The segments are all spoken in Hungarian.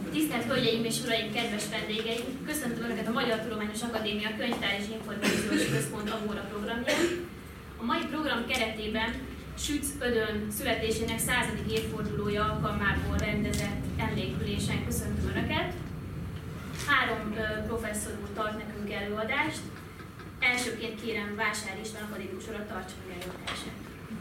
Tisztelt Hölgyeim és Uraim, kedves vendégeim! Köszöntöm Önöket a Magyar Tudományos Akadémia Könyvtár és Információs Központ Agora programján. A mai program keretében Sütz Ödön születésének 100. évfordulója alkalmából rendezett emlékülésen köszöntöm Önöket. 3 professzor úr tart nekünk előadást. Elsőként kérem Vásár István akadémikus urat tartsa meg előadását.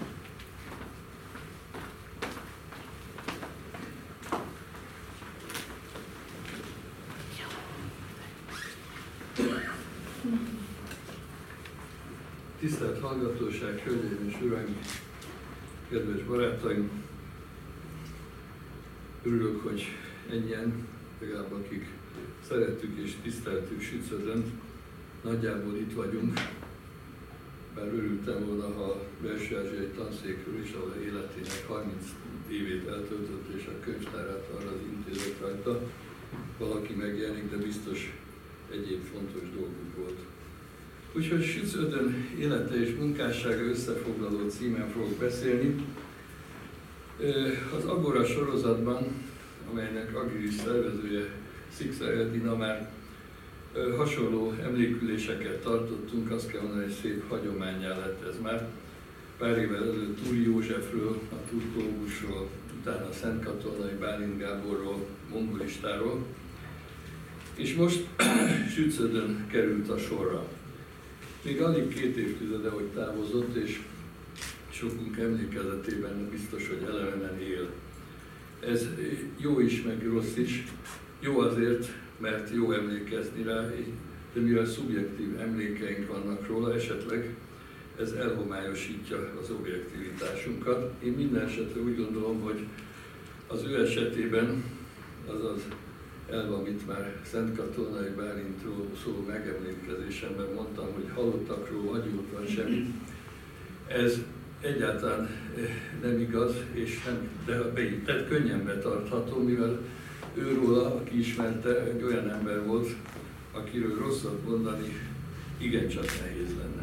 Tisztelt hallgatóság, hölgyeim és uraim, kedves barátaim! Örülök, hogy ennyien, legalább akik szerettük és tiszteltük Sütz Ödönt, nagyjából itt vagyunk, bár örültem volna, ha a belső-ázsiai tanszékről is, ahol életének 30 évét eltöltött és a könyvtárát arra az intézet rajta, valaki megjelenik, de biztos egyéb fontos dolguk volt. Úgyhogy Sütz Ödön élete és munkássága összefoglaló címen fogok beszélni. Az Agora sorozatban, amelynek agilis szervezője Szikszár Edina, már hasonló emléküléseket tartottunk, azt kell mondani, hogy szép hagyománnyá lett ez már. Pár évvel előtt Túri Józsefről, a turkológusról, utána Szentkatonai Bálint Gáborról, mongolistáról, és most Sütz Ödön került a sorra. Még alig 2 évtizede, hogy távozott, és sokunk emlékezetében biztos, hogy elevenen él. Ez jó is, meg rossz is. Jó azért, mert jó emlékezni rá, de mivel szubjektív emlékeink vannak róla, esetleg ez elhomályosítja az objektivitásunkat. Én minden esetre úgy gondolom, hogy az ő esetében, azaz elve, amit már Szentkatonai Bálintról szóló megemlékezésemben mondtam, hogy halottakról vagy jót van semmit, ez egyáltalán nem igaz, és nem, tehát könnyen betartható, mivel őróla, aki ismerte, egy olyan ember volt, akiről rosszat mondani igencsak nehéz lenne.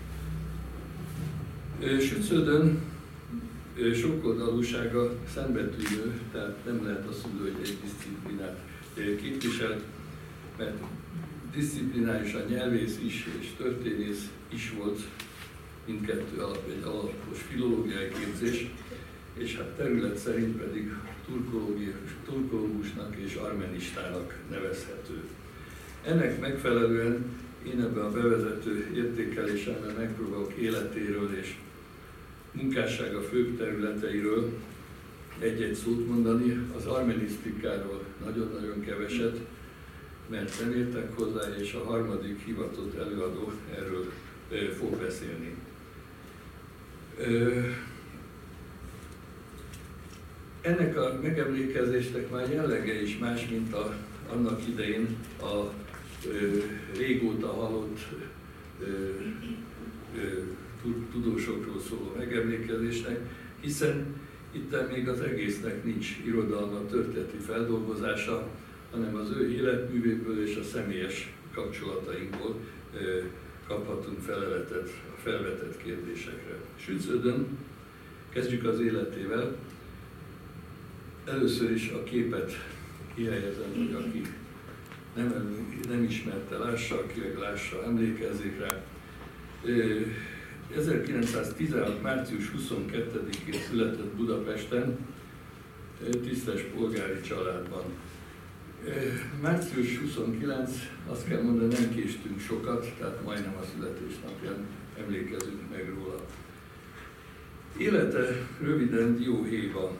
Sütz Ödön sokoldalúsága szembetűnő, tehát nem lehet azt mondani, hogy egy disziplinát képviselt, mert diszciplinárisan nyelvész is és történész is volt, mindkettő egy alapos filológiai képzés, és hát terület szerint pedig turkológusnak és armenistának nevezhető. Ennek megfelelően én ebben a bevezető értékelésemben megpróbálok életéről és munkássága főbb területeiről egy-egy szót mondani, az armenisztikáról nagyon-nagyon keveset, mert nem értek hozzá, és a harmadik hivatott előadó erről fog beszélni. Ennek a megemlékezésnek már jellege is más, mint annak idején a régóta halott tudósokról szóló megemlékezésnek, hiszen itt még az egésznek nincs irodalma, történeti feldolgozása, hanem az ő életművéből és a személyes kapcsolatainkból kaphatunk feleletet a felvetett kérdésekre. Sütz Ödön, kezdjük az életével. Először is a képet kihelyezem, hogy aki nem ismerte, lássa, aki meg lássa, emlékezzék rá. 1916. március 22-én született Budapesten, tisztes polgári családban. Március 29, azt kell mondani, nem késtünk sokat, tehát majdnem a születésnapján emlékezünk meg róla. Élete röviden dióhéjban.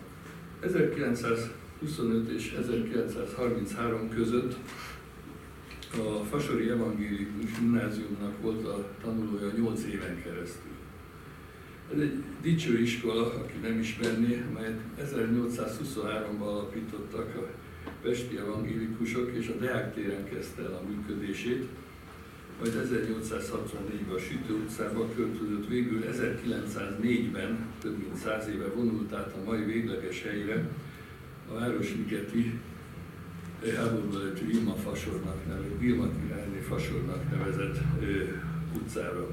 1925 és 1933 között a Fasori Evangélikus Gimnáziumnak volt a tanulója 8 éven keresztül. Ez egy dicső iskola, aki nem ismerné, amelyet 1823-ban alapítottak a pesti evangélikusok, és a Deák téren kezdte el a működését, majd 1864-ben a Sütő utcába költözött, végül 1904-ben, több mint 100 éve vonult át a mai végleges helyre, a Városligeti háború előtt Vilma királyné Fasornak nevezett utcára.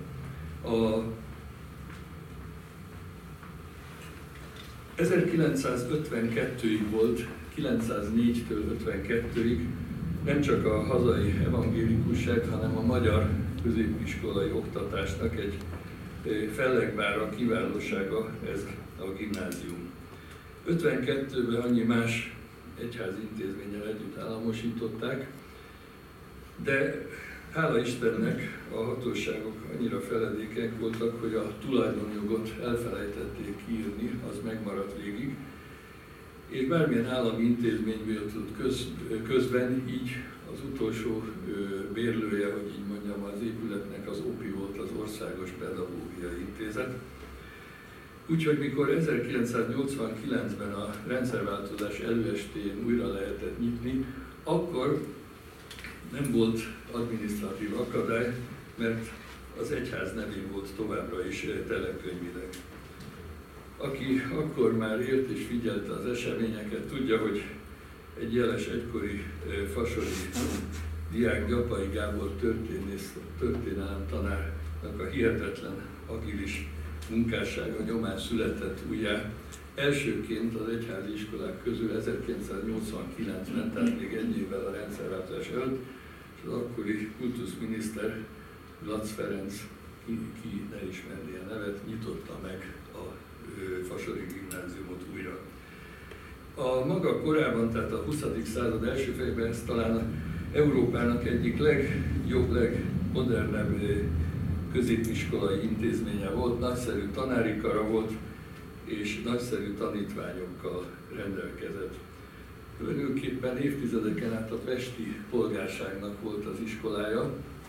1952-ig volt 904-től 52-ig nem csak a hazai evangélikusság, hanem a magyar középiskolai oktatásnak egy fellegvára kiválósága ez a gimnázium. 52-ben annyi más egyházi intézménnyel együtt államosították, de hála Istennek a hatóságok annyira feledékeny voltak, hogy a tulajdonjogot elfelejtették kiírni, az megmaradt végig, és bármilyen állami intézményből jutott közben, így az utolsó bérlője, hogy így mondjam, az épületnek az OPI volt, az Országos Pedagógiai Intézet. Úgyhogy mikor 1989-ben a rendszerváltozás előestéjén újra lehetett nyitni, akkor nem volt adminisztratív akadály, mert az egyház nevén volt továbbra is telekönyvileg. Aki akkor már élt és figyelte az eseményeket, tudja, hogy egy jeles egykori fasori diák, Gyapai Gábor történelem tanárnak a hihetetlen agilis munkássága nyomán született újjá. Elsőként az egyházi iskolák közül 1989-ben, tehát még egy évvel a rendszerváltás előtt, és az akkori kultuszminiszter Lac Ferenc, ki ne ismerné a nevet, nyitotta meg a fasori gimnáziumot újra. A maga korában, tehát a 20. század első felében ez talán Európának egyik legjobb, legmodernebb középiskolai intézménye volt, nagyszerű tanári kara volt, és nagyszerű tanítványokkal rendelkezett. Tulajdonképpen évtizedeken át a pesti polgárságnak volt az iskolája.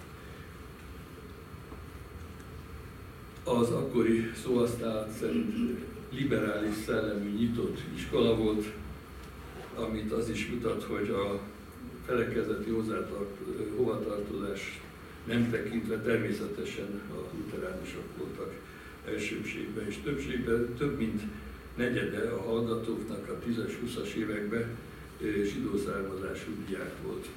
Az akkori szóhasználat szerint liberális szellemű nyitott iskola volt, amit az is mutat, hogy a felekezeti hovatartozás nem tekintve természetesen a luteránusok voltak elsőbségben és többségben, több mint negyede a hallgatóknak a 10-es, 20-as években zsidó származású diák volt.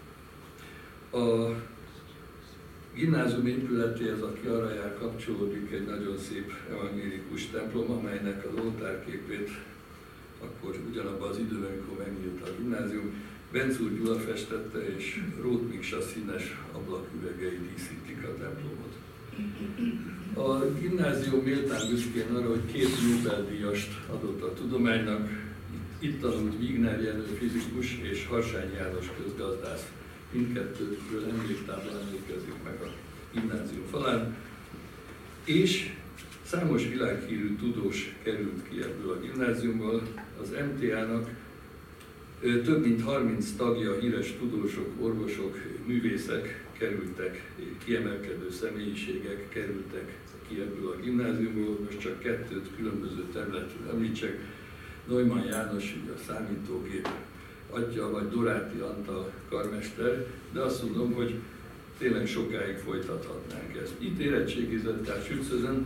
A gimnázium épületéhez, aki arra jár, kapcsolódik egy nagyon szép evangélikus templom, amelynek az oltárképét akkor ugyanabban az időben, amikor megnyílt a gimnázium, Bencúr Gyula festette, és Róth Miksa színes ablaküvegei díszítik a templomot. A gimnázium méltán büszkén arra, hogy 2 Nobel-díjast adott a tudománynak. Itt tanult Wigner Jenő fizikus és Harsányi János közgazdász. Mindkettőről emléktábla emlékezik meg a gimnázium falán. És számos világhírű tudós került ki ebből a gimnáziumból. Az MTA-nak több mint 30 tagja, híres tudósok, orvosok, művészek kerültek, kiemelkedő személyiségek kerültek ki ebből a gimnáziumból. Most csak 2 különböző területről említsek. Neumann János, ugye a számítógép atya, vagy Doráti Antal karmester, de azt mondom, hogy tényleg sokáig folytathatnánk ezt. Itt érettségizett, tehát Sützözen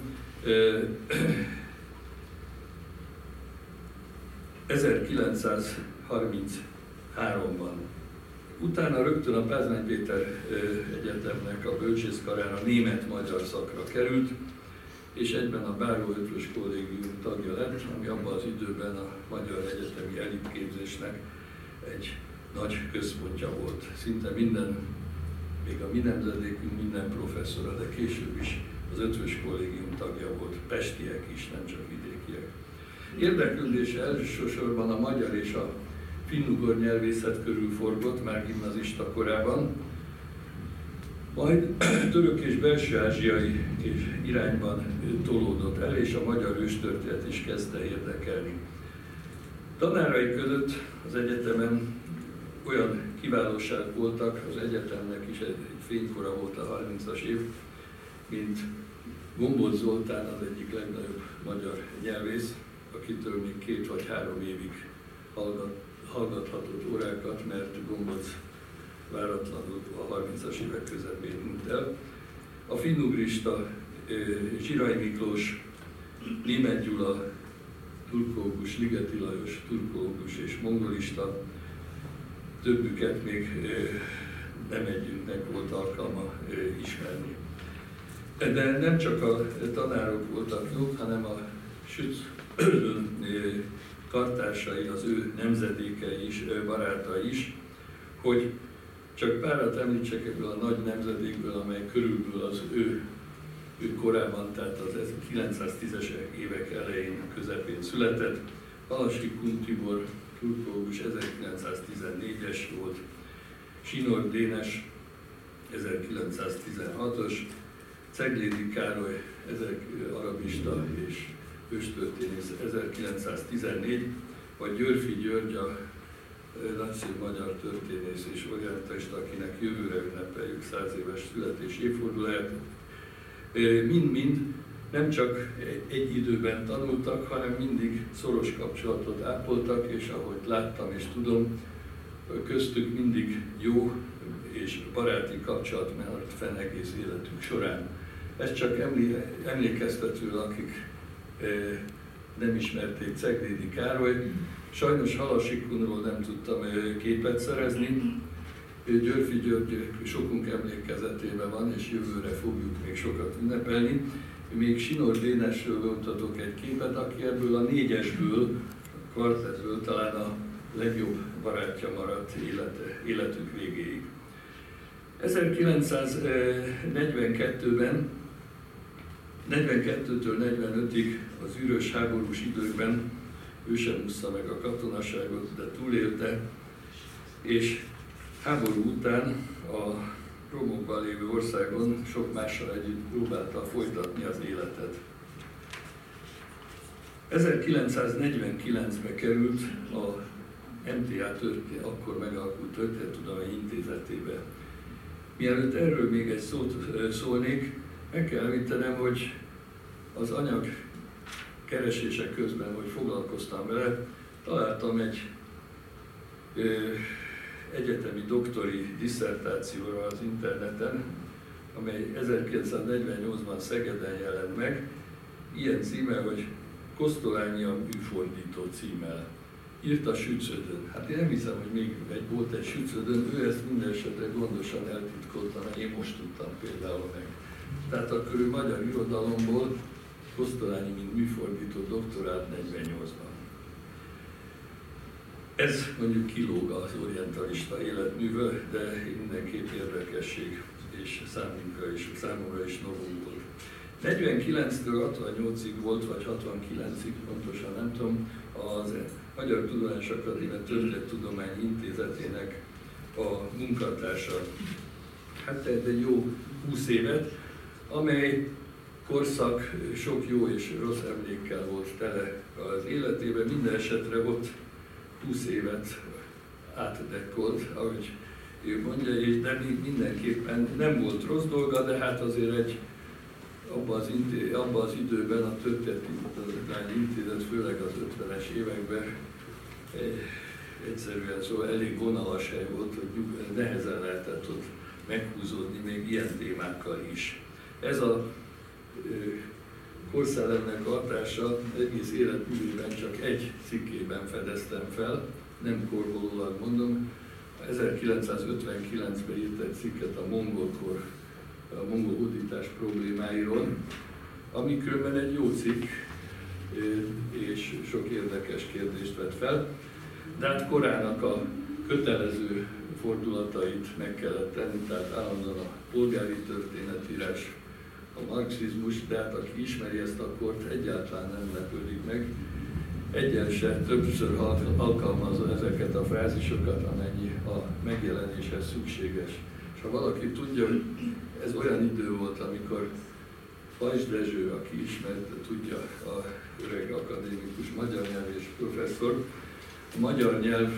1933-ban. Utána rögtön a Pázmány Péter Egyetemnek a bölcsészkarára német-magyar szakra került, és egyben a Báró Ötvös Kollégium tagja lett, ami abban az időben a magyar egyetemi elitképzésnek egy nagy központja volt. Szinte minden, még a mi nemzedékünk minden professzora, de később is az Ötvös Kollégium tagja volt, pestiek is, nem csak vidékiek. Érdeklődése elsősorban a magyar és a finnugor nyelvészet körül forgott már gimnazista korában, majd török és belső-ázsiai irányban tolódott el, és a magyar őstörténet is kezdte érdekelni. Tanárai között az egyetemen olyan kiválóság voltak, az egyetemnek is egy fénykora volt a 30-as év, mint Gombold Zoltán, az egyik legnagyobb magyar nyelvész, akitől még 2 vagy 3 évig hallgathatott órákat, mert Gombold váratlanul a 30-as évek közepén hunyt el. A finnugrista Zsirai Miklós, Németh Gyula, turkológus, Ligeti Lajos, turkológus és mongolista, többüket még nem együttnek volt alkalma ismerni. De nem csak a tanárok voltak jók, hanem a Sützön kartársai, az ő nemzedékei is, barátai is, hogy csak párat említsek ebből a nagy nemzedékből, amely körülbelül az ő korában, tehát az 910-es évek elején, közepén született. Halasi Kun Tibor turkológus 1914-es volt, Sinor Dénes 1916-os, Ceglédi Károly arabista és őstörténész 1914, vagy Györfi György, a nagyszerű magyar történész és orientalista, akinek jövőre ünnepeljük 100 éves születés évfordulóját. Mind-mind nem csak egy időben tanultak, hanem mindig szoros kapcsolatot ápoltak, és ahogy láttam és tudom, köztük mindig jó és baráti kapcsolat maradt fenn egész életük során. Ez csak emlékeztető, akik nem ismerték Ceglédi Károly. Sajnos Halasi Kunról nem tudtam képet szerezni. Györfi György sokunk emlékezetében van, és jövőre fogjuk még sokat ünnepelni. Még Sinor Dénesről mutatok egy képet, aki ebből a négyesből, a kvartettből talán a legjobb barátja maradt életük végéig. 1942-ben, 42-től 45-ig az űrös háborús időkben ő sem úszta meg a katonaságot, de túlélte, és háború után a romokban lévő országon sok mással együtt próbálta folytatni az életet. 1949-ben került a MTA akkor megalakult Történettudományi Intézetébe. Mielőtt erről még egy szót szólnék, meg kell említenem, hogy az anyag keresések közben, hogy foglalkoztam vele, találtam egy egyetemi doktori disszertációra az interneten, amely 1948-ban Szegeden jelent meg, ilyen címe, hogy Kosztolányi műfordító címmel. Írta Sützödön. Hát én nem hiszem, hogy még volt egy Sützödön, ő ezt minden esetre gondosan eltitkolta, mert én most tudtam például meg. Tehát akkor ő magyar irodalomból Kosztolányi, mint műfordító doktorát 48-ban. Ez mondjuk kilóg az orientalista életművel, de mindenképp érdekesség, és számomra is novum volt. 49-től 68-ig volt, vagy 69-ig, pontosan nem tudom, az Magyar Tudományos Akadémia Történettudományi Intézetének a munkatársa. Hát egy jó 20 évet, amely korszak sok jó és rossz emlékkel volt tele az életében, minden esetre ott 20 évet átdekkolt, ahogy ő mondja, és de mindenképpen nem volt rossz dolga, de hát azért abban az időben a Történettudományi Intézet, főleg az 50-es években egyszerűen szóval elég vonalas hely volt, hogy nehezen lehetett ott meghúzódni még ilyen témákkal is. Ez a Korszellemnek hatása egész életművében csak egy cikkében fedeztem fel, nem korholólag mondom. 1959-ben írt egy cikket a mongolkor, a mongol hódítás problémáiról, ami különben egy jó cikk, és sok érdekes kérdést vett fel, de hát korának a kötelező fordulatait meg kellett tenni, tehát állandóan a polgári történetírás, a marxizmus, de hát aki ismeri ezt a kort, egyáltalán nem lepődik meg. Egyen se többször alkalmazza ezeket a frázisokat, amennyi a megjelenéshez szükséges. És ha valaki tudja, hogy ez olyan idő volt, amikor Pajzs Dezső, aki ismerte, tudja, a öreg akadémikus magyar nyelv és professzor, a magyar nyelv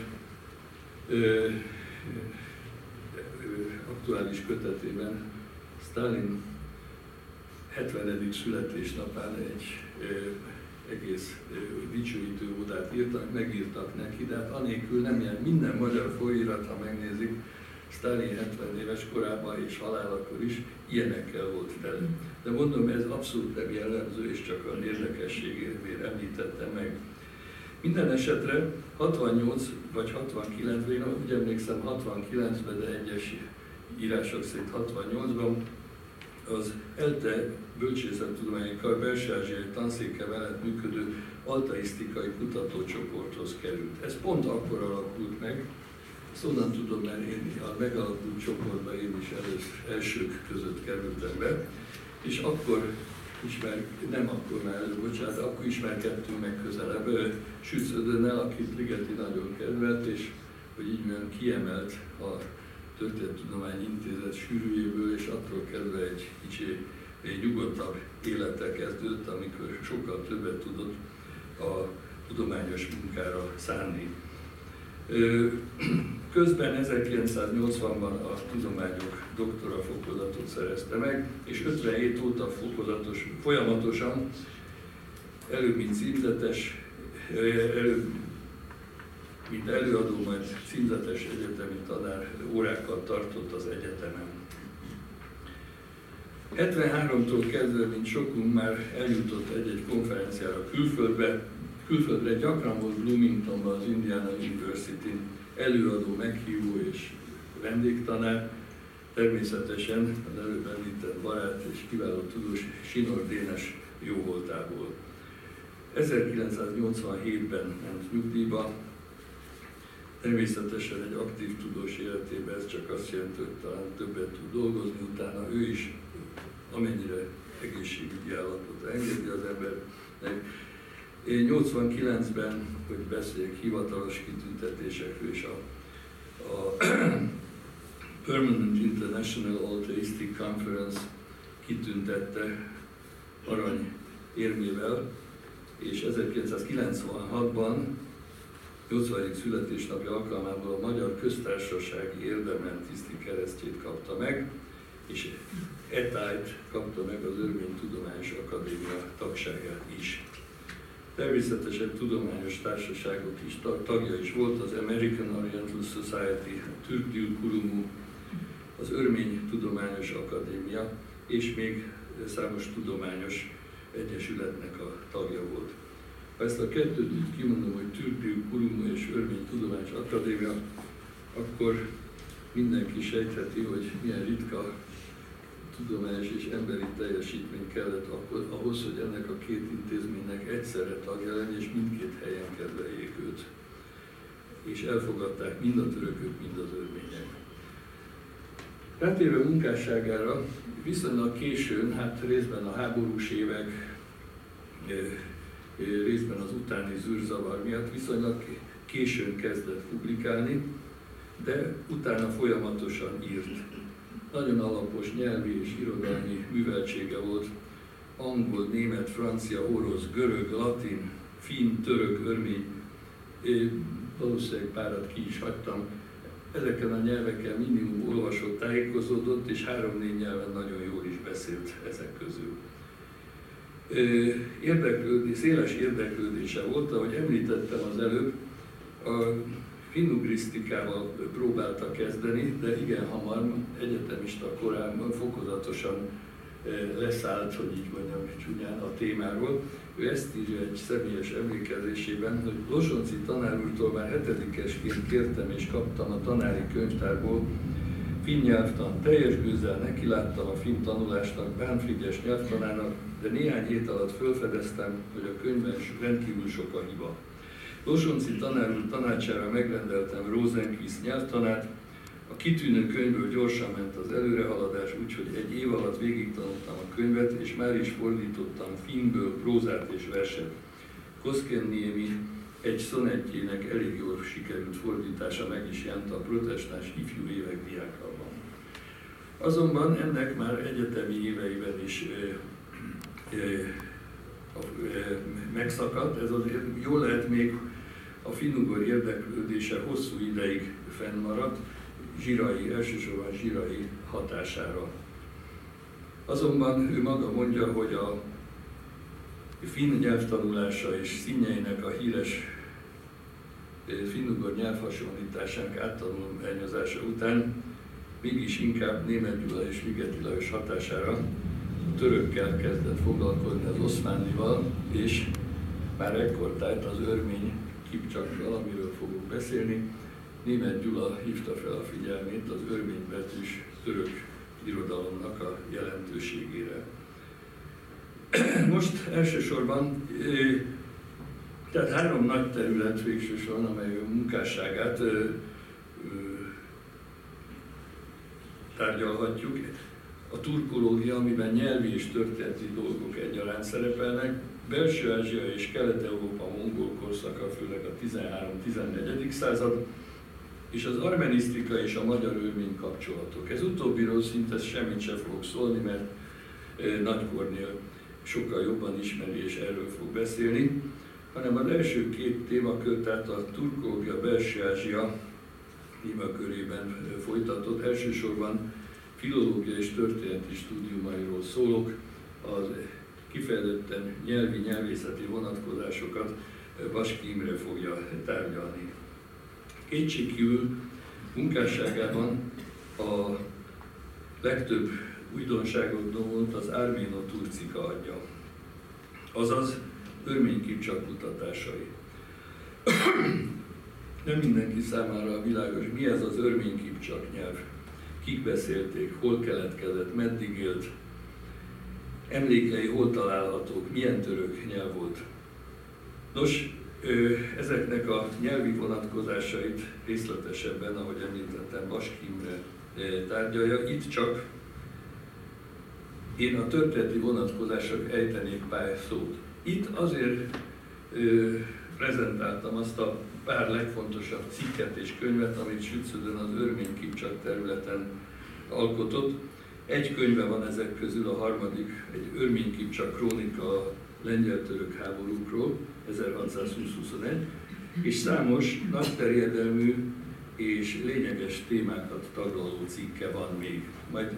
aktuális kötetében Sztálin 70. születésnapán egy egész dicsőítő ódát megírtak neki, de hát anélkül nem ilyen. Minden magyar folyóirat, ha megnézik, Sztálin 70 éves korában és halálakor is ilyenekkel volt tele. De mondom, ez abszolút nem jellemző, és csak a érdekességért említettem meg. Minden esetre 68 vagy 69-ben, én úgy emlékszem 69-ben, de egyes írások szerint 68-ban az ELTE bölcsészettudományi kar belső-ázsiai tanszéke mellett működő altaisztikai kutatócsoporthoz került. Ez pont akkor alakult meg, ezt onnan tudom, mert én a megalakult csoportban én is elsők között kerültem be, és akkor akkor ismerkedtünk meg közelebb Schütz Ödönnel, akit Ligeti nagyon kedvelt, és hogy így olyan kiemelt a Történettudományi Intézet sűrűjéből, és attól kezdve egy kicsi nyugodtabb élete kezdődött, amikor sokkal többet tudott a tudományos munkára szánni. Közben 1980-ban a tudományok doktora fokozatot szerezte meg, és 57 óta folyamatosan, előbb mint címzetes, mint előadó, majd címzetes egyetemi tanár órákat tartott az egyetemen. 73-tól kezdve, mint sokunk, már eljutott egy-egy konferenciára külföldre, gyakran volt Bloomingtonban, az Indiana University-n előadó, meghívó és vendégtanár, természetesen az előbb említett barát és kiváló tudós Sinor Dénes jóvoltából. 1987-ben ment nyugdíjba, természetesen egy aktív tudós életében ez csak azt jelenti, hogy talán többet tud dolgozni, utána ő is, amennyire egészségügyi állapota engedi az embernek. 89-ben, hogy beszéljek hivatalos kitüntetésekről, és a Permanent International Altaistic Conference kitüntette arany érmével, és 1996-ban 80. születésnapja alkalmából a Magyar Köztársasági Érdemelt Tiszti Keresztjét kapta meg, és etájt kapta meg az Örménytudományos Akadémia tagságát is. Természetesen tudományos társaságok is tagja is volt, az American Oriental Society, a Türk-Dil Kurumu, az Örmény Tudományos Akadémia, és még számos tudományos egyesületnek a tagja volt. Ha ezt a kettőt kimondom, hogy Türk-Dil Kurumu és Örmény Tudományos Akadémia, akkor mindenki sejtheti, hogy milyen ritka tudományos és emberi teljesítmény kellett ahhoz, hogy ennek a két intézménynek egyszerre tagja lenni, és mindkét helyen kedveljék őt. És elfogadták mind a törökök, mind az örmények. Rátérve munkásságára, viszonylag későn, hát részben a háborús évek, részben az utáni zűrzavar miatt viszonylag későn kezdett publikálni, de utána folyamatosan írt. Nagyon alapos nyelvi és irodalmi műveltsége volt, angol, német, francia, orosz, görög, latin, finn, török, örmény, valószínűleg párat ki is hagytam. Ezeken a nyelveken minimum olvasott, tájékozódott, és 3-4 nyelven nagyon jól is beszélt ezek közül. Széles érdeklődése volt, ahogy említettem az előbb, a finnugrisztikával próbálta kezdeni, de igen hamar, egyetemista korában fokozatosan leszállt, hogy így mondjam csúnyán, a témáról. Ő ezt írja egy személyes emlékezésében, hogy Losonczy tanár úrtól már 7-esként kértem és kaptam a tanári könyvtárból finn nyelvtan. Teljes gőzzel nekiláttam a finn tanulásnak, Bánfrigyes nyelvtanának, de néhány hét alatt felfedeztem, hogy a könyvben rendkívül sok a hiba. Losonczy tanár úr tanácsára megrendeltem Rosenquist nyelvtanát, a kitűnő könyvből gyorsan ment az előrehaladás, úgyhogy egy év alatt végigtanultam a könyvet, és már is fordítottam finnből prózát és verset. Koskenniemi egy szonettjének elég jól sikerült fordítása meg is jelent a protestáns ifjú évek diákában. Azonban ennek már egyetemi éveiben is megszakadt, ez azért jól lehet még a finnugor érdeklődése hosszú ideig fennmaradt, elsősorban Zsirai hatására. Azonban ő maga mondja, hogy a finn nyelvtanulása és színjeinek a híres finnugor nyelvhasonlításának áttanulmányozása után mégis inkább Németh Gyula és Ligeti Lajos hatására törökkel kezdett foglalkozni, az oszmánival, és már ekkortájt az örmény Kipcsakkal, amiről fogok beszélni, Németh Gyula hívta fel a figyelmét az örménybetűs török irodalomnak a jelentőségére. Most elsősorban, tehát 3 nagy terület végsősorban, amely a munkásságát tárgyalhatjuk. A turkológia, amiben nyelvi és történeti dolgok egyaránt szerepelnek, Belső-Ázsia és Kelet-Európa mongol korszaka, főleg a 13-14. század, és az armenisztika és a magyar-örmény kapcsolatok. Ez utóbbiról szinte semmit sem fogok szólni, mert Nagy Kornél sokkal jobban ismeri és erről fog beszélni, hanem az első 2 témakör, tehát a turkológia Belső-Ázsia témakörében folytatott, elsősorban filológia és történeti stúdiumairól szólok, az kifejezetten nyelvi-nyelvészeti vonatkozásokat Baski Imre fogja tárgyalni. Kétségkívül munkásságában a legtöbb újdonságot volt az Árméno-Turcika adja, azaz örmény Kipcsak kutatásai. Nem mindenki számára világos, mi ez az örmény Kipcsak nyelv, kik beszélték, hol keletkezett, meddig élt, emlékei hol találhatók, milyen török nyelv volt. Nos, ezeknek a nyelvi vonatkozásait részletesebben, ahogy említettem, Baski Imre tárgyalja. Itt csak én a történeti vonatkozások ejtenék pár szót. Itt azért prezentáltam azt a pár legfontosabb cikket és könyvet, amit Sützödön az örmény Kipcsak területen alkotott. Egy könyve van ezek közül, a harmadik, egy örmény Kipcsak krónika a lengyel-török háborúkról, 1620-21, és számos nagy terjedelmű és lényeges témákat taglaló cikke van még. Majd,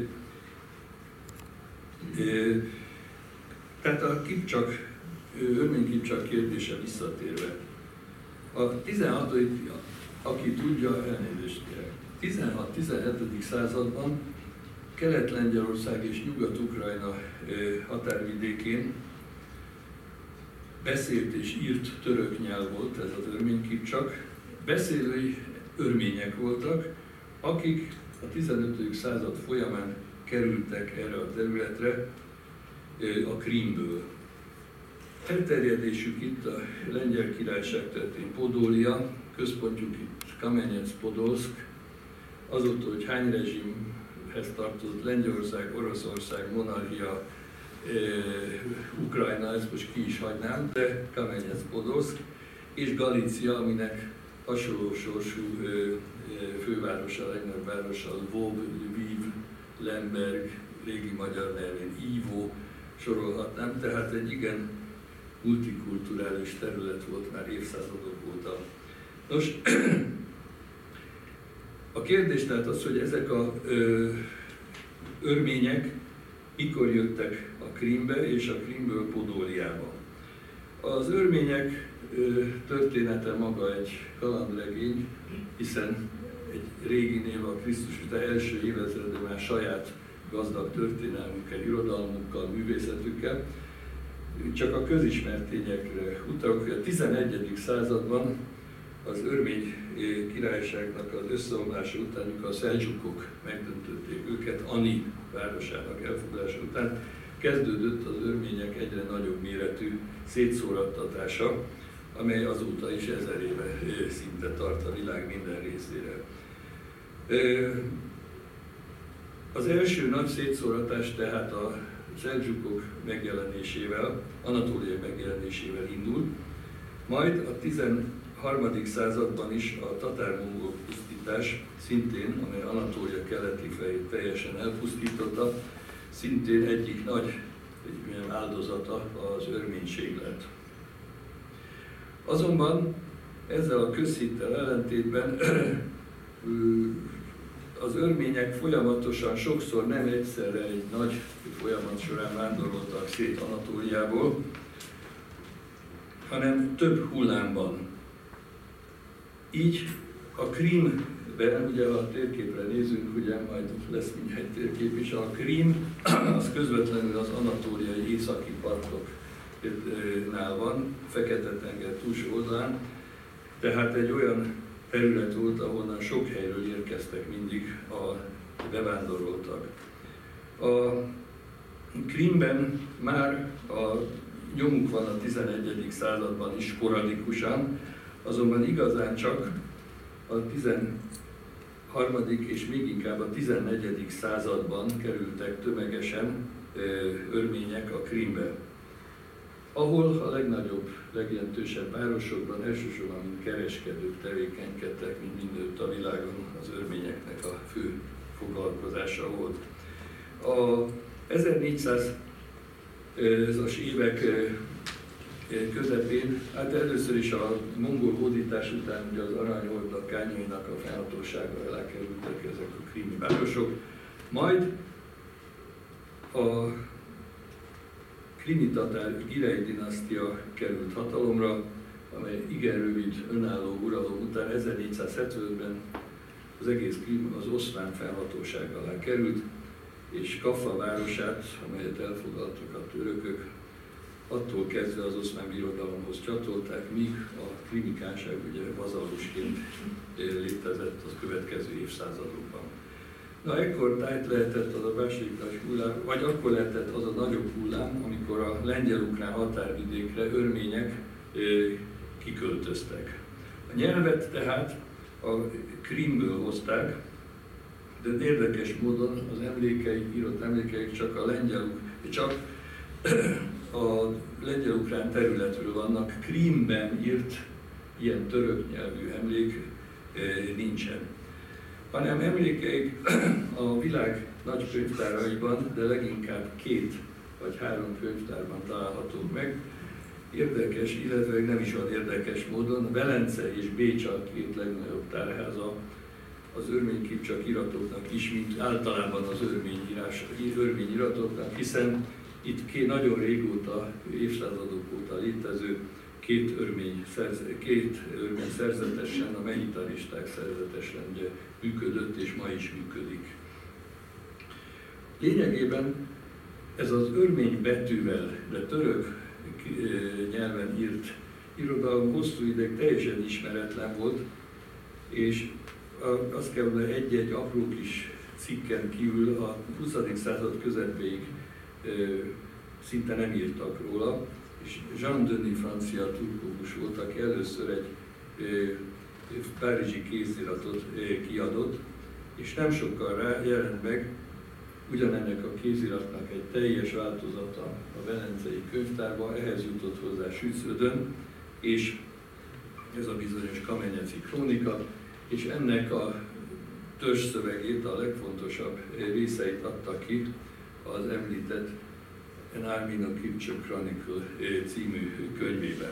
tehát a Kipcsak, örmény Kipcsak kérdése visszatérve. A 16. aki tudja, elnézést kérek, 16-17. században Kelet-Lengyelország és Nyugat-Ukrajna határvidékén beszélt és írt török nyelv volt, ez az örmény Kipcsak. Beszélői örmények voltak, akik a 15. század folyamán kerültek erre a területre a Krímből. Elterjedésük itt a Lengyel Királyság területén Podólia, központjuk itt Kamenec-Podolszk, azóta, hogy hány rezsimhez tartozott Lengyelország, Oroszország, monarchia, Ukrajna, ezt most ki is hagynám, de Kamenec-Podolszk, és Galícia, aminek hasonló sorsú fővárosa, a legnagyobb városa, Lvov, Lviv, Lemberg, régi magyar nevén Ívó, sorolhatnám, tehát egy igen multikulturális terület volt már évszázadok óta. Nos, a kérdés tehát az, hogy ezek az örmények mikor jöttek a Krímbe és a Krímből Podóliába. Az örmények története maga egy kalandregény, hiszen egy régi név a Krisztus után első évezredben már saját gazdag történelmükkel, irodalmukkal, művészetükkel. Csak a közismert tényekre utalok, hogy a 11. században az örmény királyságnak az összeomlása után, amikor a szeldzsukok megdöntötték őket, Ani városának elfoglalása után, kezdődött az örmények egyre nagyobb méretű szétszórattatása, amely azóta is 1000 éve szinte tart a világ minden részére. Az első nagy szétszóratás tehát a szeldzsukok megjelenésével, Anatólia megjelenésével indult, majd a 13. században is a tatár-mongol pusztítás, szintén, amely Anatólia keleti fejét teljesen elpusztította, szintén egyik nagy áldozata az örménység lett. Azonban ezzel a közhittel ellentétben az örmények folyamatosan, sokszor nem egyszerre egy nagy folyamat során vándoroltak szét Anatóliából, hanem több hullámban. Így a Krímben, ugye a térképre nézünk, ugye majd lesz mindjárt térkép is, a Krím az közvetlenül az anatóliai északi partoknál van, Fekete-tenger túlsó oldalán, tehát egy olyan terület volt, ahonnan sok helyről érkeztek mindig a bevándoroltak. A Krímben már a nyomuk van a 11. században is sporadikusan, azonban igazán csak a 13. és még inkább a 14. században kerültek tömegesen örmények a Krímbe, ahol a legnagyobb, legjelentősebb városokban elsősorban kereskedők tevékenykedtek, mint mindenütt a világon az örményeknek a fő foglalkozása volt. A 1400-as évek közepén, hát először is a mongol hódítás után ugye az aranyhordak kányainak a fennhatósága alá kerültek ezek a krími városok, majd a krimi-tatár Girei dinasztia került hatalomra, amely igen rövid önálló uralom után 1475-ben az egész Krím az oszmán fennhatóság alá került, és Kaffa városát, amelyet elfoglaltak a törökök, attól kezdve az oszmán birodalomhoz csatolták, míg a krími kánság ugye vazallusként létezett az következő évszázadokban. Na, ekkor tájt lehetett az a második nagy hullám, vagy akkor lehetett az a nagyobb hullám, amikor a lengyel-ukrán határvidékre örmények kiköltöztek. A nyelvet tehát a Krímből hozták, de érdekes módon az írott emlékeik csak a lengyel-ukrán területről vannak, Krímben írt ilyen török nyelvű emlék nincsen. Hanem emlékeik a világ nagy könyvtáraiban, de leginkább 2 vagy 3 könyvtárban találhatók meg. Érdekes, illetve nem is olyan érdekes módon, Velence és Bécs a 2 legnagyobb tárháza az örmény-kipcsak iratoknak is, mint általában az örményiratoknak, hiszen itt nagyon régóta, évszázadok óta létező két örmény szerzetesen, a mehitaristák szerzetesen ugye működött, és ma is működik. Lényegében ez az örmény betűvel, de török nyelven írt irodalom hosszú ideig teljesen ismeretlen volt, és azt kell mondani, egy-egy apró kis cikken kívül a 20. század közepéig szinte nem írtak róla, és Jean Denis francia turkógus volt, aki először egy párizsi kéziratot kiadott, és nem sokkal rá jelent meg ugyanennek a kéziratnak egy teljes változata a velencei könyvtárban, ehhez jutott hozzá Sützödön, és ez a bizonyos Kamenyeci krónika, és ennek a törzsszövegét, a legfontosabb részeit adta ki az említett An Armenian Kipchak Chronicle című könyvében.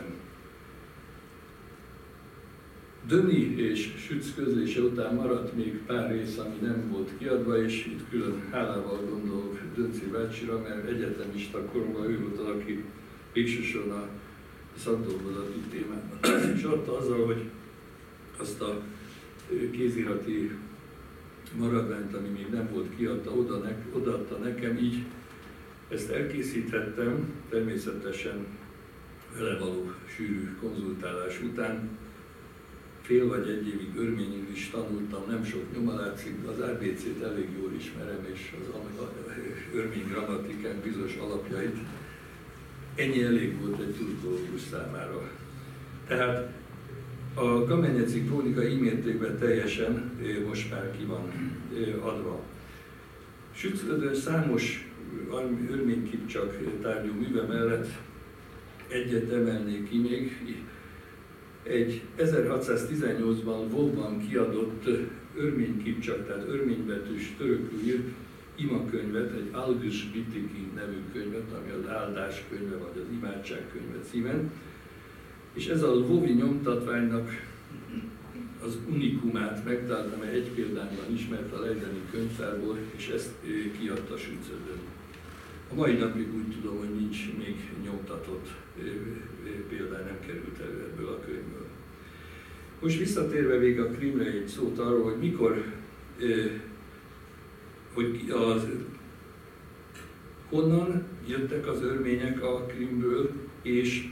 Döni és Sütz közlése után maradt még pár rész, ami nem volt kiadva, és itt külön hálával gondolok Dönci bácsira, mert egyetemista koromban ő volt az, aki végsősorban a szakdolgozati témában és adta azzal, hogy azt a kézirati maradványt, ami még nem volt kiadta, odaadta nekem, így ezt elkészíthettem, természetesen vele való sűrű konzultálás után. Fél vagy egy évig örményül is tanultam, nem sok nyoma látszik, de az ABC-t elég jól ismerem, és az örmény grammatikán bizonyos alapjait. Ennyi elég volt egy turkológus számára. Tehát a Kamenyeci krónika ímértékben teljesen most már ki van adva. Sützödön számos örmény-kipcsak tárgyú műve mellett egyet emelnék ki még. Egy 1618-ban Lvovban kiadott örmény-kipcsak, tehát örménybetűs törökül írt imakönyvet, egy Algis Bitiki nevű könyvet, ami az áldás könyve vagy az imádság könyve címen. És ez a lvovi nyomtatványnak az unikumát megtaláltam, mert egy példányban ismert a lejdeni könyvtárból, és ezt kiadta Sützödön. A mai napig úgy tudom, hogy nincs még nyomtatott példány, nem került elő ebből a könyvből. Most visszatérve még a Krímre egy szót arról, hogy mikor, honnan jöttek az örmények a Krímből, és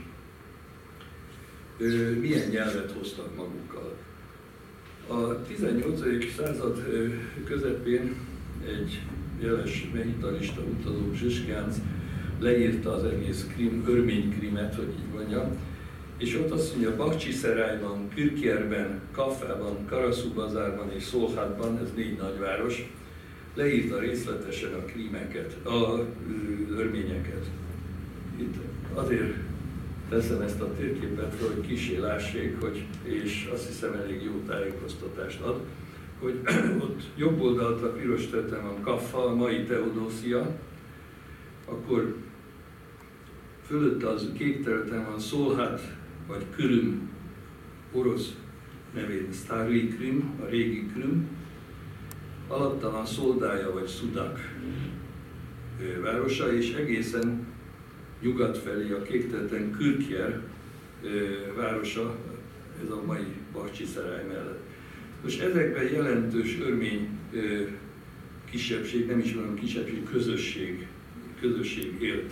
milyen nyelvet hoztak magukkal. A 18. század közepén egy jeles mehitalista utazó Zsiskánc leírta az egész örmény Krimet, hogy így mondjam, és ott azt mondja, Bakcsiszerájban, Kürkjerben, Kaffában, Karaszubazárban és Szolhátban, ez 4 nagyváros, leírta részletesen a krímeket, az örményeket. Itt azért teszem ezt a térképet, hogy kissé lássék, és azt hiszem elég jó tájékoztatást ad, hogy ott jobb oldalt a piros területen van Kaffa, a mai Teodószia, akkor fölötte az kék területen van Szolhát, vagy Krüm, orosz nevén Sztárui Krüm, a régi Krüm, alatta van Szoldája vagy Szudak városa, és egészen nyugat felé a kék területen Kürkjer városa, ez a mai Bakcsiszeráj mellett. Most ezekben jelentős örmény kisebbség, nem is olyan kisebbség, közösség élt.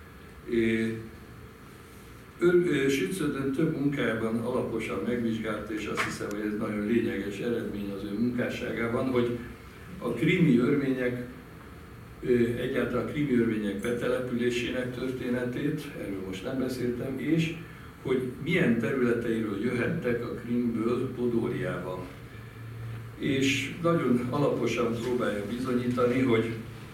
Sützödön több munkájában alaposan megvizsgálta, és azt hiszem, hogy ez nagyon lényeges eredmény az ő munkásságában, hogy a krími örmények, egyáltalán a krími örmények betelepülésének történetét, erről most nem beszéltem, és hogy milyen területeiről jöhettek a Krímből Podóliába. És nagyon alaposan próbálja bizonyítani, hogy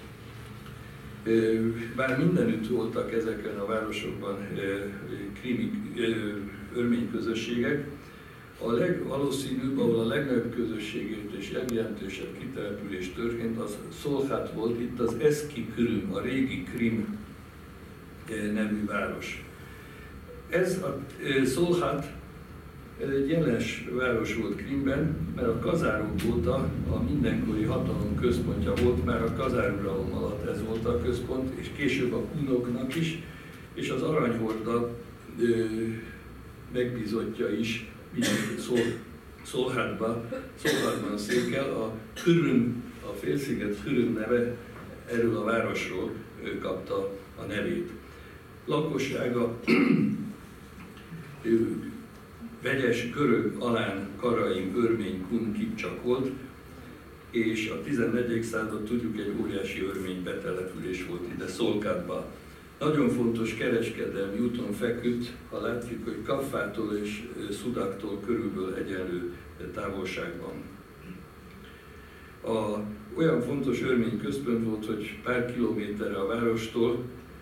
bár mindenütt voltak ezeken a városokban krími örmény közösségek, a legvalószínűbb, ahol a legnagyobb közösségét és legjelentősebb kitelepülés történt, az Szolhát volt, itt az Eszki Krüm, a régi Krím nevű város. Ez a Szolhát egy jeles város volt Krímben, mert a kazárok óta a mindenkori hatalom központja volt, már a kazáruralom alatt ez volt a központ, és később a kunoknak is, és az aranyhorda megbízottja is Szolhátban székel, a Krüm, a félsziget Krüm neve erről a városról kapta a nevét. Lakossága vegyes, görög, alán, karaim, örmény, kun, kipcsak volt, és a 14. században tudjuk, egy óriási örmény betelepülés volt ide Szolkátba. Nagyon fontos kereskedelmi úton feküdt, ha látjuk, hogy Kaffától és Szudaktól körülbelül egyenlő távolságban. Olyan fontos örmény központ volt, hogy pár kilométerre a várostól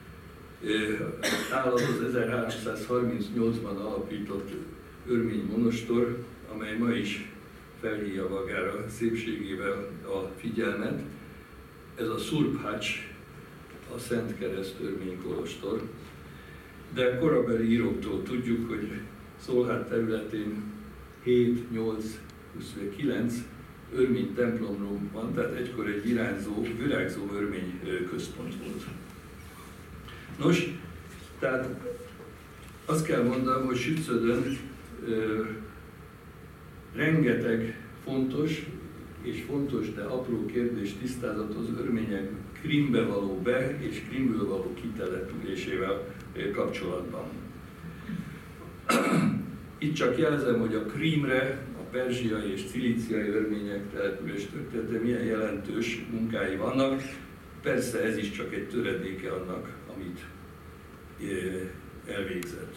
áll az 1338-ban alapított örmény monostor, amely ma is felhívja magára szépségével a figyelmet. Ez a Szurphács, a Szent Kereszt örmény kolostor. De korabeli íróktól tudjuk, hogy Szolhát területén 7, 8, 29 örmény templomról van, tehát egykor egy virágzó örmény központ volt. Nos, tehát azt kell mondanom, hogy Sützödön rengeteg fontos, de apró kérdés tisztázott az örmények Krímbe való és Krímből való kitelepülésével kapcsolatban. Itt csak jelzem, hogy a Krímre, a perzsiai és cilíciai örmények település története milyen jelentős munkái vannak. Persze ez is csak egy töredéke annak, amit elvégzett.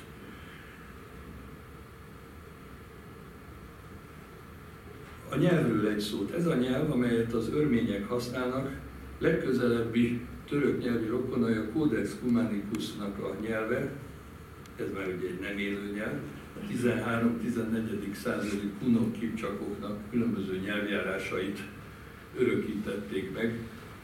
A nyelvről egy szót. Ez a nyelv, amelyet az örmények használnak, legközelebbi török nyelvi rokonai a Codex Cumanicusnak a nyelve, ez már ugye egy nem élő nyelv, a 13-14. századi kunok kipcsakoknak különböző nyelvjárásait örökítették meg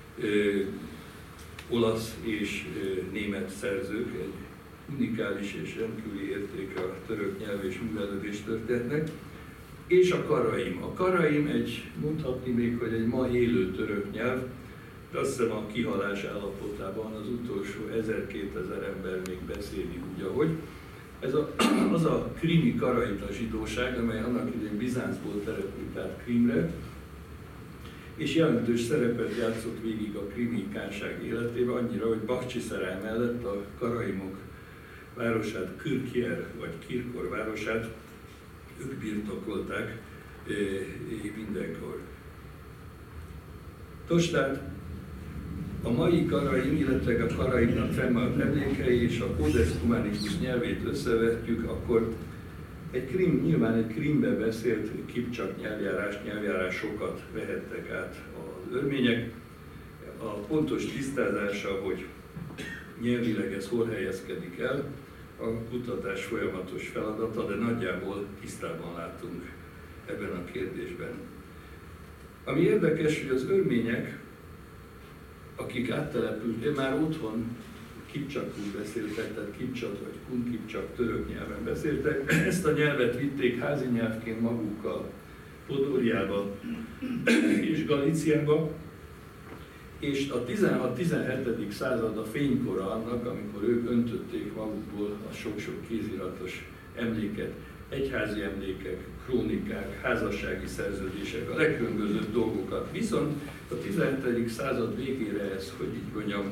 olasz és német szerzők, egy unikális és rendkívüli értéke a török nyelv és művelődés történetnek. És a karaim. A karaim mondhatni még, hogy egy ma élő török nyelv, de azt hiszem a kihalás állapotában az utolsó 1000-2000 ember még beszéli úgy, ahogy. Ez az a krími karaita zsidóság, amely annak idején Bizáncból települt át Krímre, és jelentős szerepet játszott végig a krími kánság életében, annyira, hogy Bakcsiszeráj mellett a karaimok városát, Kürkjer vagy Kirkor városát ők birtokolták mindenkor. Tehát a mai karaim, illetve a karaimnak fennmaradt emlékei és a Codex Cumanicus nyelvét összevetjük, akkor nyilván egy krímbe beszélt kipcsak nyelvjárásokat vehettek át az örmények. A pontos tisztázása, hogy nyelvileg ez hol helyezkedik el, a kutatás folyamatos feladata, de nagyjából tisztában látunk ebben a kérdésben. Ami érdekes, hogy az örmények, akik áttelepültek, már otthon kipcsakul beszéltek, tehát kipcsat vagy kunkipcsak török nyelven beszéltek. Ezt a nyelvet vitték házi nyelvként magukkal Podóriába és Galíciába, és a 16-17. Század a fénykora annak, amikor ők öntötték magukból a sok-sok kéziratos emléket, egyházi emlékek, krónikák, házassági szerződések, a legkülönbözőbb dolgokat. Viszont a 17. század végére ez, hogy így mondjam,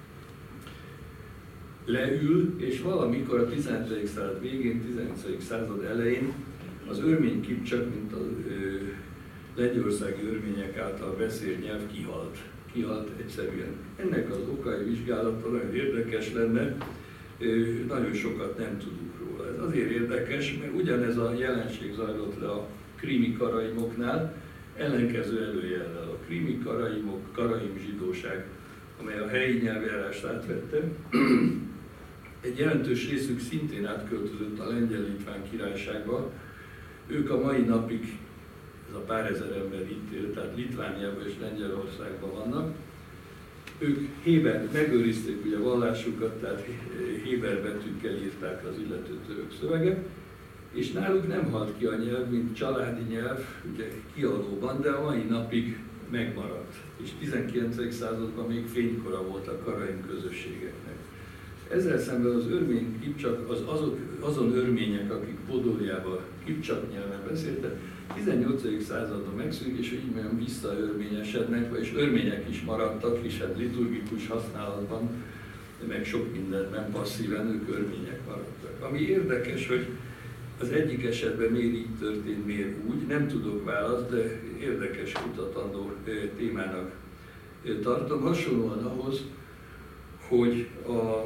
leül, és valamikor a 17. század végén, 18. század elején az örmény kipcsak, mint a lengyelországi örmények által beszélt nyelv kihalt egyszerűen. Ennek az okai vizsgálata nagyon érdekes lenne, nagyon sokat nem tudunk róla. Ez azért érdekes, mert ugyanez a jelenség zajlott le a krími karaimoknál, ellenkező előjellel. A krími karaimok, karaim zsidóság, amely a helyi nyelvjárást átvette, egy jelentős részük szintén átköltözött a Lengyel-Litván királyságba. Ők a mai napig, ez a pár ezer ember itt él, tehát Litvániában és Lengyelországban vannak. Ők megőrizték ugye vallásukat, tehát héber betűkkel írták az illető török szöveget, és náluk nem halt ki a nyelv, mint családi nyelv, ugye kialóban, de a mai napig megmaradt. És 19. században még fénykora volt a karaim közösségeknek. Ezzel szemben az örmény kipcsak, azon örmények, akik Podóriában kipcsak nyelven beszéltek, 18. században megszűnik, és így mondjam, visszaörményesednek, vagyis örmények is maradtak, és hát liturgikus használatban, meg sok mindenben passzíven ők örmények maradtak. Ami érdekes, hogy az egyik esetben miért így történt, miért úgy, nem tudok választ, de érdekes kutatandó témának tartom. Hasonlóan ahhoz, hogy a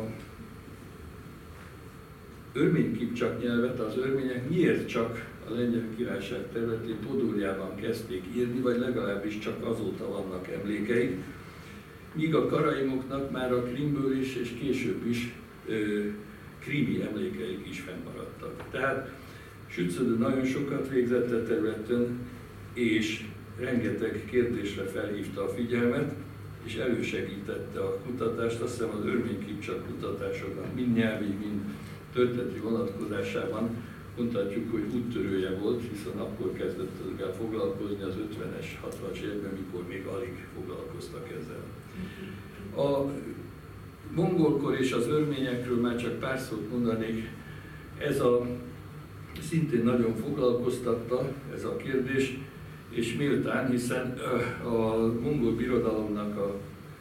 örmény kipcsak nyelvet az örmények miért csak a Lengyel Királyság területén Podóriában kezdték írni, vagy legalábbis csak azóta vannak emlékeik, míg a karaimoknak már a Krímből is, és később is krími emlékeik is fennmaradtak. Tehát Sützödő nagyon sokat végzett a területen, és rengeteg kérdésre felhívta a figyelmet, és elősegítette a kutatást. Azt hiszem az örmény kipcsak kutatásoknak mind nyelvi, mind történeti vonatkozásában mondhatjuk, hogy úttörője volt, hiszen akkor kezdett ezzel foglalkozni az 50-es, 60-as években, mikor még alig foglalkoztak ezzel. A mongolkor és az örményekről már csak pár szót mondanék. Ez szintén nagyon foglalkoztatta ez a kérdés, és méltán, hiszen a mongol birodalomnak a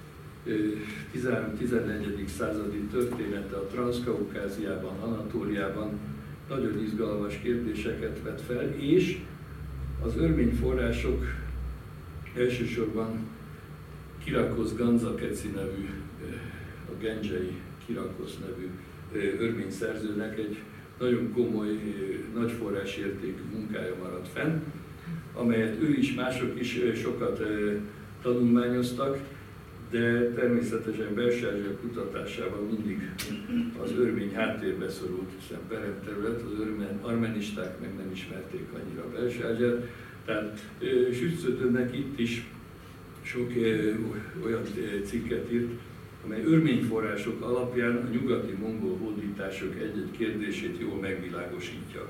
13-14. századi története a Transzkaukáziában, Anatóliában nagyon izgalmas kérdéseket vet fel, és az örmény források elsősorban Kirakosz Ganzakeci nevű, a Gendzsei Kirakosz nevű örmény szerzőnek egy nagyon komoly, nagy forrásértékű munkája maradt fenn, amelyet ő is, mások is sokat tanulmányoztak, de természetesen Belsázsia kutatásában mindig az örmény háttérbe szorult, hiszen peremterület, az armenisták meg nem ismerték annyira Belsázsiát. Tehát Sützödőnek itt is sok olyan cikket írt, amely örményforrások alapján a nyugati mongol hódítások egy-egy kérdését jól megvilágosítja.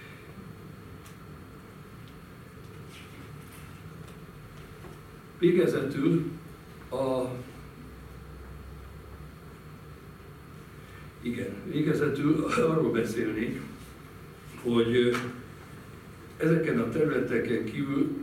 Végezetül arról beszélnék, hogy ezeken a területeken kívül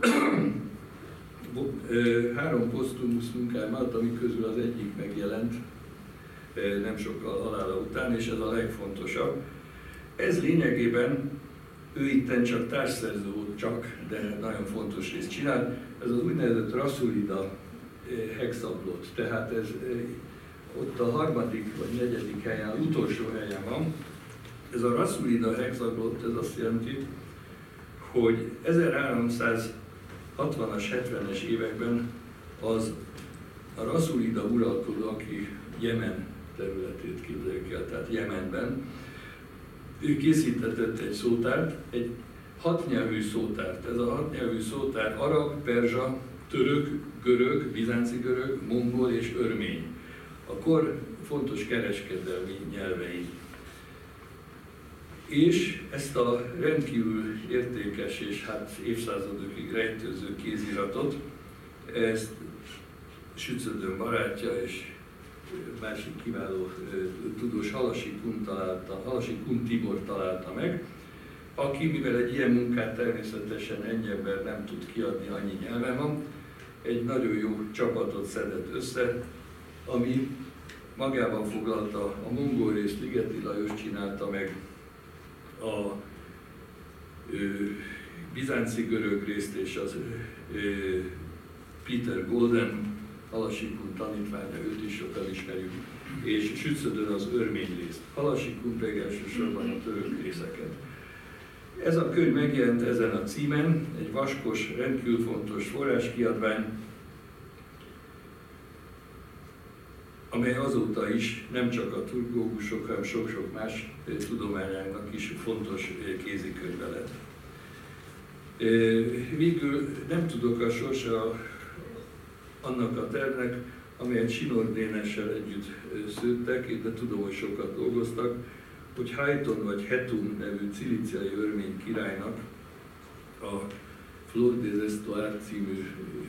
3 posztumusz munkámat, amik közül az egyik megjelent nem sokkal halála után, és ez a legfontosabb. Ez lényegében, ő itten csak társszerző volt, de nagyon fontos részt csinál. Ez az úgynevezett Rasulida hexablot. Tehát ez ott a harmadik vagy negyedik helyen, utolsó helyen van. Ez a Rasulida hexablot, ez azt jelenti, hogy 1360-as, 70-es években az a Rasulida uralkodó, aki Jemen területét képzeljük el, tehát Jemenben, ő készítetett egy szótárt, egy 6 nyelvű szótárt. Ez a 6 nyelvű szótár arab, perzsa, török, görög, bizánci görög, mongol és örmény. A kor fontos kereskedelmi nyelvei. És ezt a rendkívül értékes és hát évszázadokig rejtőző kéziratot, ezt Sützödön barátja és másik kiváló tudós Halasi Kun Tibor találta meg, aki, mivel egy ilyen munkát természetesen ennyi ember nem tud kiadni, annyi nyelven van, egy nagyon jó csapatot szedett össze, ami magában foglalta a mongol részt, Ligeti Lajos csinálta meg, a bizánci görög részt és az Peter Golden, Halasi Kun tanítványa, őt is sokan ismerjük, és Sützödön az örmény részt. Halasi Kun pedig elsősorban a török részeket. Ez a könyv megjelent ezen a címen, egy vaskos, rendkívül fontos forráskiadvány, amely azóta is nem csak a turkológusok, hanem sok-sok más tudományának is fontos kézikönyve lett. Végül nem tudok a sorsa annak a tervnek, amelyet Sinor Dénessel együtt szőttek, de tudom, hogy sokat dolgoztak, hogy Hayton vagy Hetun nevű cilíciai örmény királynak a Flor des Estoirs című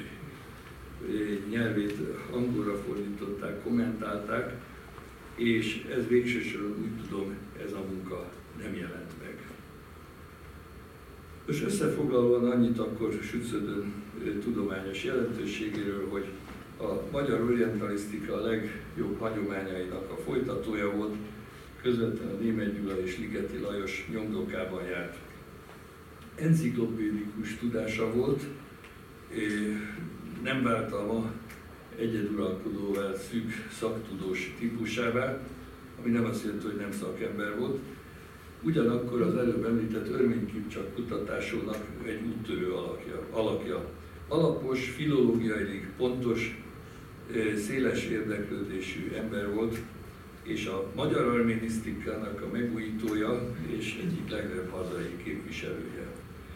nyelvét angolra fordították, kommentálták, és ez végső soron úgy tudom, ez a munka nem jelent meg. Most összefoglalóan annyit akkor Sützödön tudományos jelentőségéről, hogy a magyar orientalisztika a legjobb hagyományainak a folytatója volt, közvetlenül a Németh Gyula és Ligeti Lajos nyomdokában járt. Enciklopédikus tudása volt, nem válta a ma egyeduralkodóvá, szűk szaktudós típusává, ami nem azt jelenti, hogy nem szakember volt. Ugyanakkor az előbb említett örmény-kipcsak kutatásónak egy úttörő alakja. Alapos, filológiailag pontos, széles érdeklődésű ember volt, és a magyar arménisztikának a megújítója és egyik legnagyobb hazai képviselője.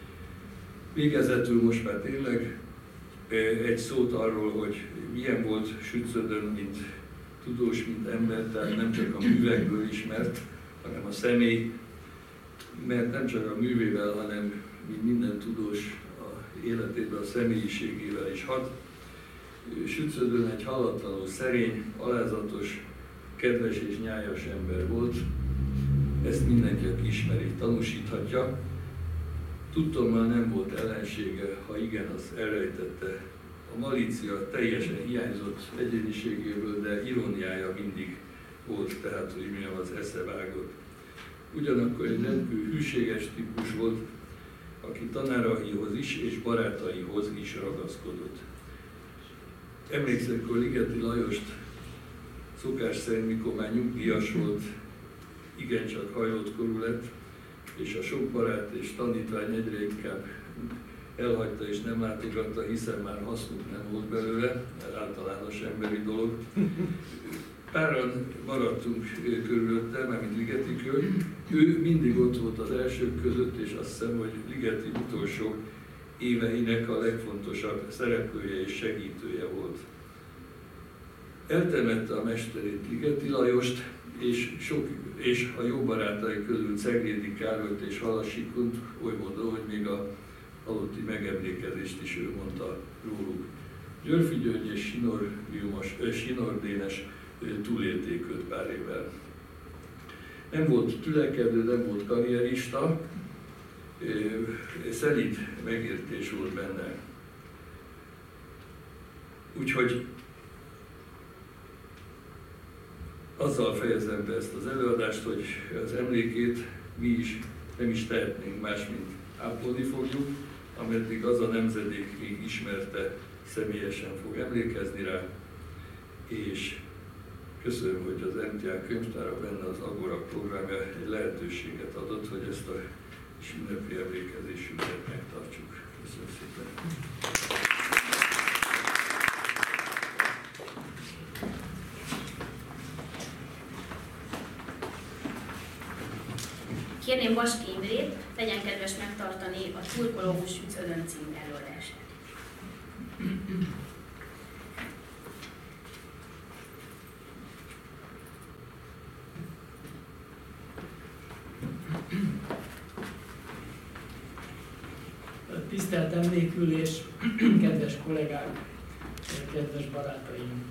Végezetül most már tényleg egy szót arról, hogy milyen volt Sützödön, mint tudós, mint ember, tehát nem csak a művekből ismert, hanem a személy, mert nem csak a művével, hanem mint minden tudós életében a személyiségével is hat. Sützödön egy hallatlanul szerény, alázatos, kedves és nyájas ember volt. Ezt mindenki, aki ismeri, tanúsíthatja. Tudtommal nem volt ellensége, ha igen, az elrejtette. A malícia teljesen hiányzott egyéniségéből, de iróniája mindig volt, tehát hogy milyen az esze vágott. Ugyanakkor egy rendkívül hűséges típus volt, aki tanáraihoz is és barátaihoz is ragaszkodott. Emlékszem, hogy Ligeti Lajost szokás szerint, mikor már nyugdíjas volt, igencsak hajlott korú lett, és a sok barát és tanítvány egyre inkább elhagyta és nem látogatta, hiszen már hasznuk nem volt belőle, általános emberi dolog. Páran maradtunk körülötte, mármint Ligeti kör. Ő mindig ott volt az elsők között, és azt hiszem, hogy Ligeti utolsó éveinek a legfontosabb szereplője és segítője volt. Eltemette a mesterét, Ligeti Lajost, és a jó barátai közül Ceglédi Károlyt és Halasi Kunt, oly módon, hogy még a halotti megemlékezést is ő mondta róluk. Györfi György és Sinor Dénes túlélték őt pár évvel. Nem volt tülekedő, nem volt karrierista, szelíd megértés volt benne. Úgyhogy azzal fejezem be ezt az előadást, hogy az emlékét mi is nem is tehetnénk más, mint ápolni fogjuk, ameddig az a nemzedék még ismerte személyesen fog emlékezni rá, és köszönöm, hogy az MTA könyvtára benne az Agora programja egy lehetőséget adott, hogy ezt a kis ünnepi emlékezésünket megtartsuk. Köszönöm szépen! Kérném Baski Imrét, legyen kedves megtartani a Turkológus Süc Ödön című előadását. Tisztelt emlékülés, kedves kollégák, kedves barátaim!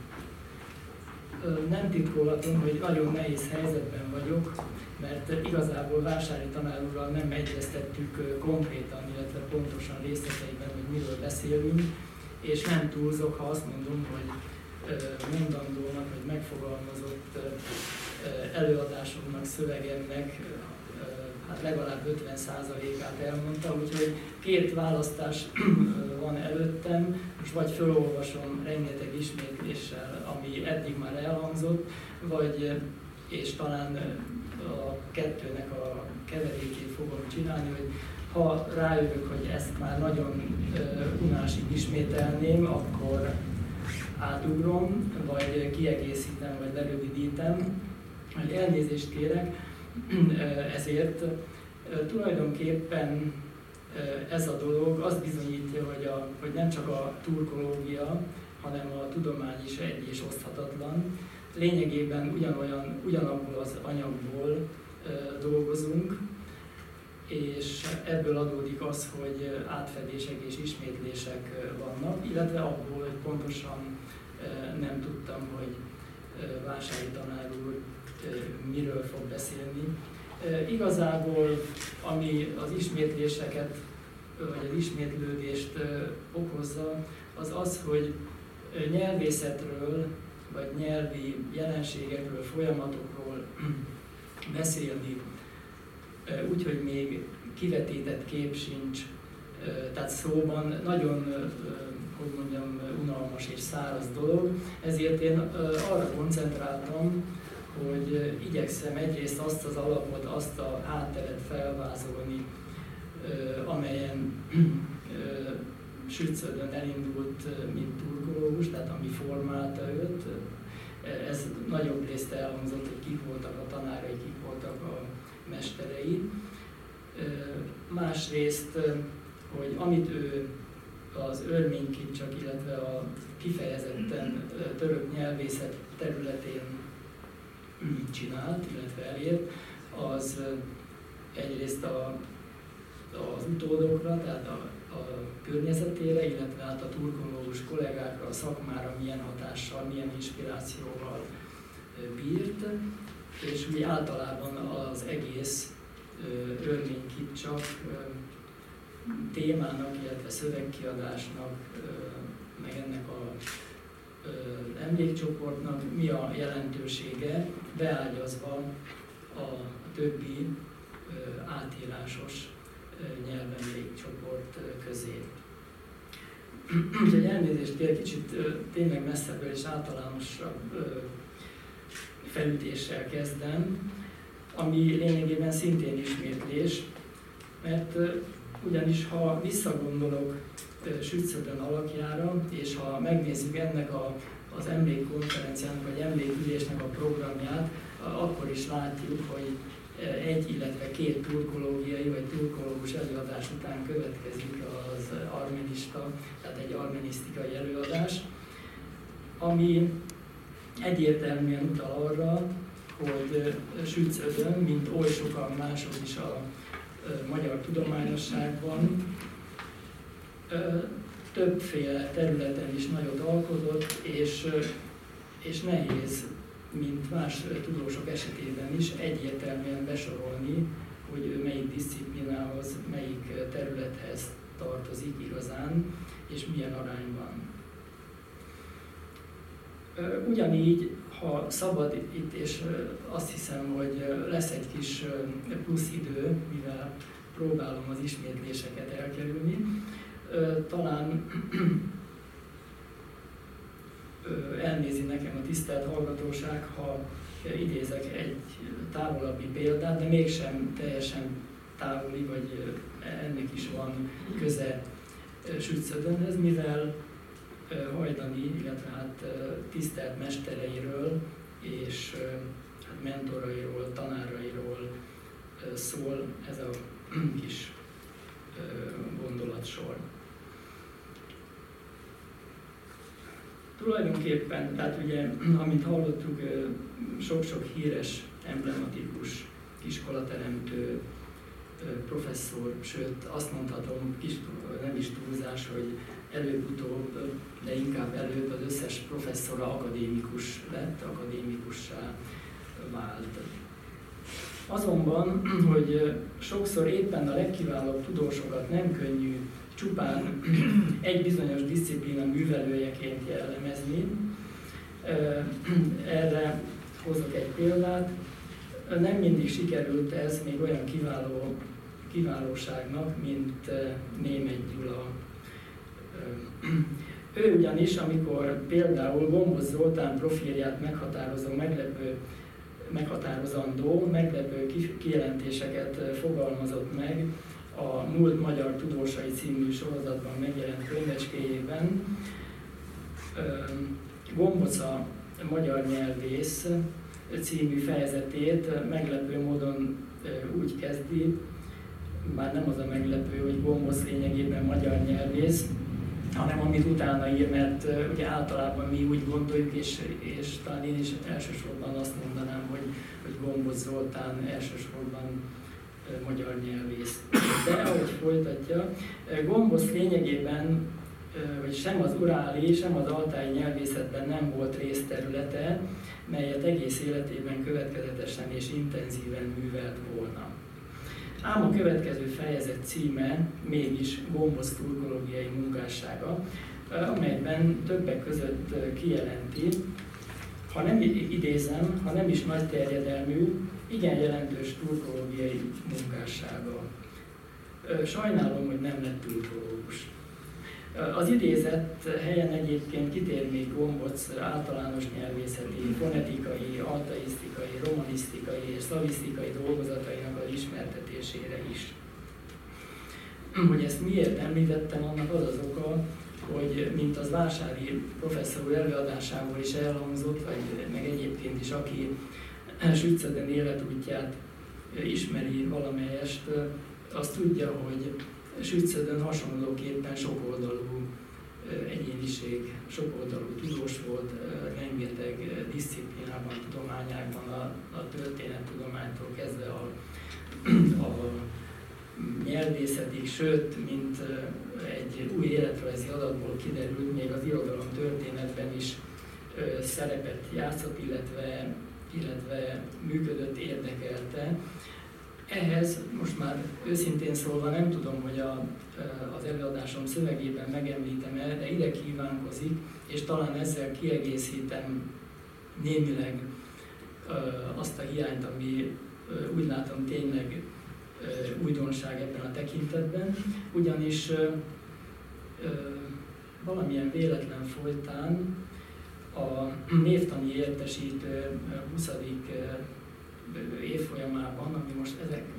Nem titkolhatom, hogy nagyon nehéz helyzetben vagyok, mert igazából Vásári tanár úrral nem egyeztettük konkrétan, illetve pontosan részleteiben, hogy miről beszélünk, és nem túlzok, ha azt mondom, hogy mondandónak, vagy megfogalmazott előadásomnak, szövegemnek hát legalább 50%-át elmondta, úgyhogy két választás van előttem, most vagy felolvasom rengeteg ismétléssel, ami eddig már elhangzott, vagy, és talán a kettőnek a keverékét fogom csinálni, hogy ha rájövök, hogy ezt már nagyon unásig ismételném, akkor átugrom, vagy kiegészítem, vagy lerövidítem, hogy elnézést kérek. Ezért tulajdonképpen ez a dolog azt bizonyítja, hogy nem csak a turkológia, hanem a tudomány is egy és oszthatatlan. Lényegében ugyanabból az anyagból dolgozunk, és ebből adódik az, hogy átfedések és ismétlések vannak, illetve abból, hogy pontosan nem tudtam, hogy Vásári tanár úr miről fog beszélni. Igazából, ami az ismétléseket, vagy az ismétlődést okozza, az az, hogy nyelvészetről, vagy nyelvi jelenségekről, folyamatokról beszélni, úgyhogy még kivetített kép sincs, tehát szóban nagyon, hogy mondjam, unalmas és száraz dolog. Ezért én arra koncentráltam, hogy igyekszem egyrészt azt az alapot, azt a hátteret felvázolni, amelyen Sützödön elindult, mint turkológus, tehát ami formálta őt. Ez nagyobb részt elhangzott, hogy kik voltak a tanárai, kik voltak a mesterei. Másrészt, hogy amit ő az örménykincsak, illetve a kifejezetten török nyelvészet területén csinált, illetve elért, az egyrészt az utódokra, tehát a környezetére, illetve hát a turkológus kollégákra, a szakmára milyen hatással, milyen inspirációval bírt, és úgy általában az egész örménykincsak témának, illetve szövegkiadásnak, meg ennek emlékcsoportnak mi a jelentősége, beágyazva a többi átírásos nyelvemlékcsoport közé. Úgyhogy elnézést kér, kicsit tényleg messzebből és általánosabb felütéssel kezdem, ami lényegében szintén ismétlés, mert ugyanis ha visszagondolok Sützödön alakjára, és ha megnézzük ennek az emlékkonferenciának, vagy emlékülésnek a programját, akkor is látjuk, hogy egy, illetve két turkológiai vagy turkológus előadás után következik az armenista, tehát egy armenisztikai előadás, ami egyértelműen utal arra, hogy Sützödön, mint oly sokan mások is a magyar tudományosságban, többféle területen is nagyot alkotott, és nehéz, mint más tudósok esetében is egyértelműen besorolni, hogy ő melyik diszciplinához, melyik területhez tartozik igazán, és milyen arányban. Ugyanígy, ha szabad itt, és azt hiszem, hogy lesz egy kis plusz idő, mivel próbálom az ismétléseket elkerülni, talán elnézi nekem a tisztelt hallgatóság, ha idézek egy távolabbi példát, de mégsem teljesen távoli, vagy ennek is van köze Sützödönhez, mivel Hajdani, illetve hát tisztelt mestereiről és mentorairól, tanárairól szól ez a kis gondolatsor. Tulajdonképpen, tehát ugye, amit hallottuk, sok-sok híres, emblematikus, iskolateremtő professzor, sőt azt mondhatom, nem is túlzás, hogy előbb-utóbb, de inkább előbb az összes professzora akadémikus lett, akadémikussá vált. Azonban, hogy sokszor éppen a legkiválóbb tudósokat nem könnyű csupán egy bizonyos diszciplína művelőjeként jellemezni. Erre hozok egy példát. Nem mindig sikerült ez még olyan kiválóságnak, mint Németh Gyula. Ő ugyanis, amikor például Gombosz Zoltán profilját meghatározandó, meglepő kijelentéseket fogalmazott meg a Múlt magyar tudósai című sorozatban megjelent könyvecskéjében. Gombosz a magyar nyelvész című fejezetét meglepő módon úgy kezdi, már nem az a meglepő, hogy Gombosz lényegében magyar nyelvész, hanem amit utána ír, mert ugye általában mi úgy gondoljuk, és talán én is elsősorban azt mondanám, hogy Gombosz Zoltán elsősorban magyar nyelvész. De ahogy folytatja, Gombosz lényegében, hogy sem az uráli, sem az altái nyelvészetben nem volt részterülete, melyet egész életében következetesen és intenzíven művelt volna. Ám a következő fejezet címe mégis Gombosz turkológiai munkássága, amelyben többek között kijelenti, ha nem idézem, ha nem is nagy terjedelmű, igen jelentős turkológiai munkássága. Sajnálom, hogy nem lett turkológus. Az idézett helyen egyébként kitér még Gombosz általános nyelvészeti, fonetikai, altaisztikai, romanisztikai és szavisztikai dolgozatainak az ismertetésére is. Hogy ezt miért említettem, annak az az oka, hogy mint az Vásári professzor előadásából is elhangzott, vagy meg egyébként is, aki Sützödön életútját ismeri valamelyest, azt tudja, hogy Sützödön hasonlóképpen sokoldalú egyéniség, sokoldalú tudós volt, rengeteg diszciplínában, tudományákban, a történettudománytól kezdve a nyelvészetig, sőt, mint egy új életrajzi adatból kiderült, még az irodalom történetben is szerepet játszott, illetve működött, érdekelte. Ehhez most már őszintén szólva nem tudom, hogy az előadásom szövegében megemlítem-e, de ide kívánkozik, és talán ezzel kiegészítem némileg azt a hiányt, ami úgy látom tényleg újdonság ebben a tekintetben, ugyanis valamilyen véletlen folytán a névtani értesítő 20. évfolyamában, ami most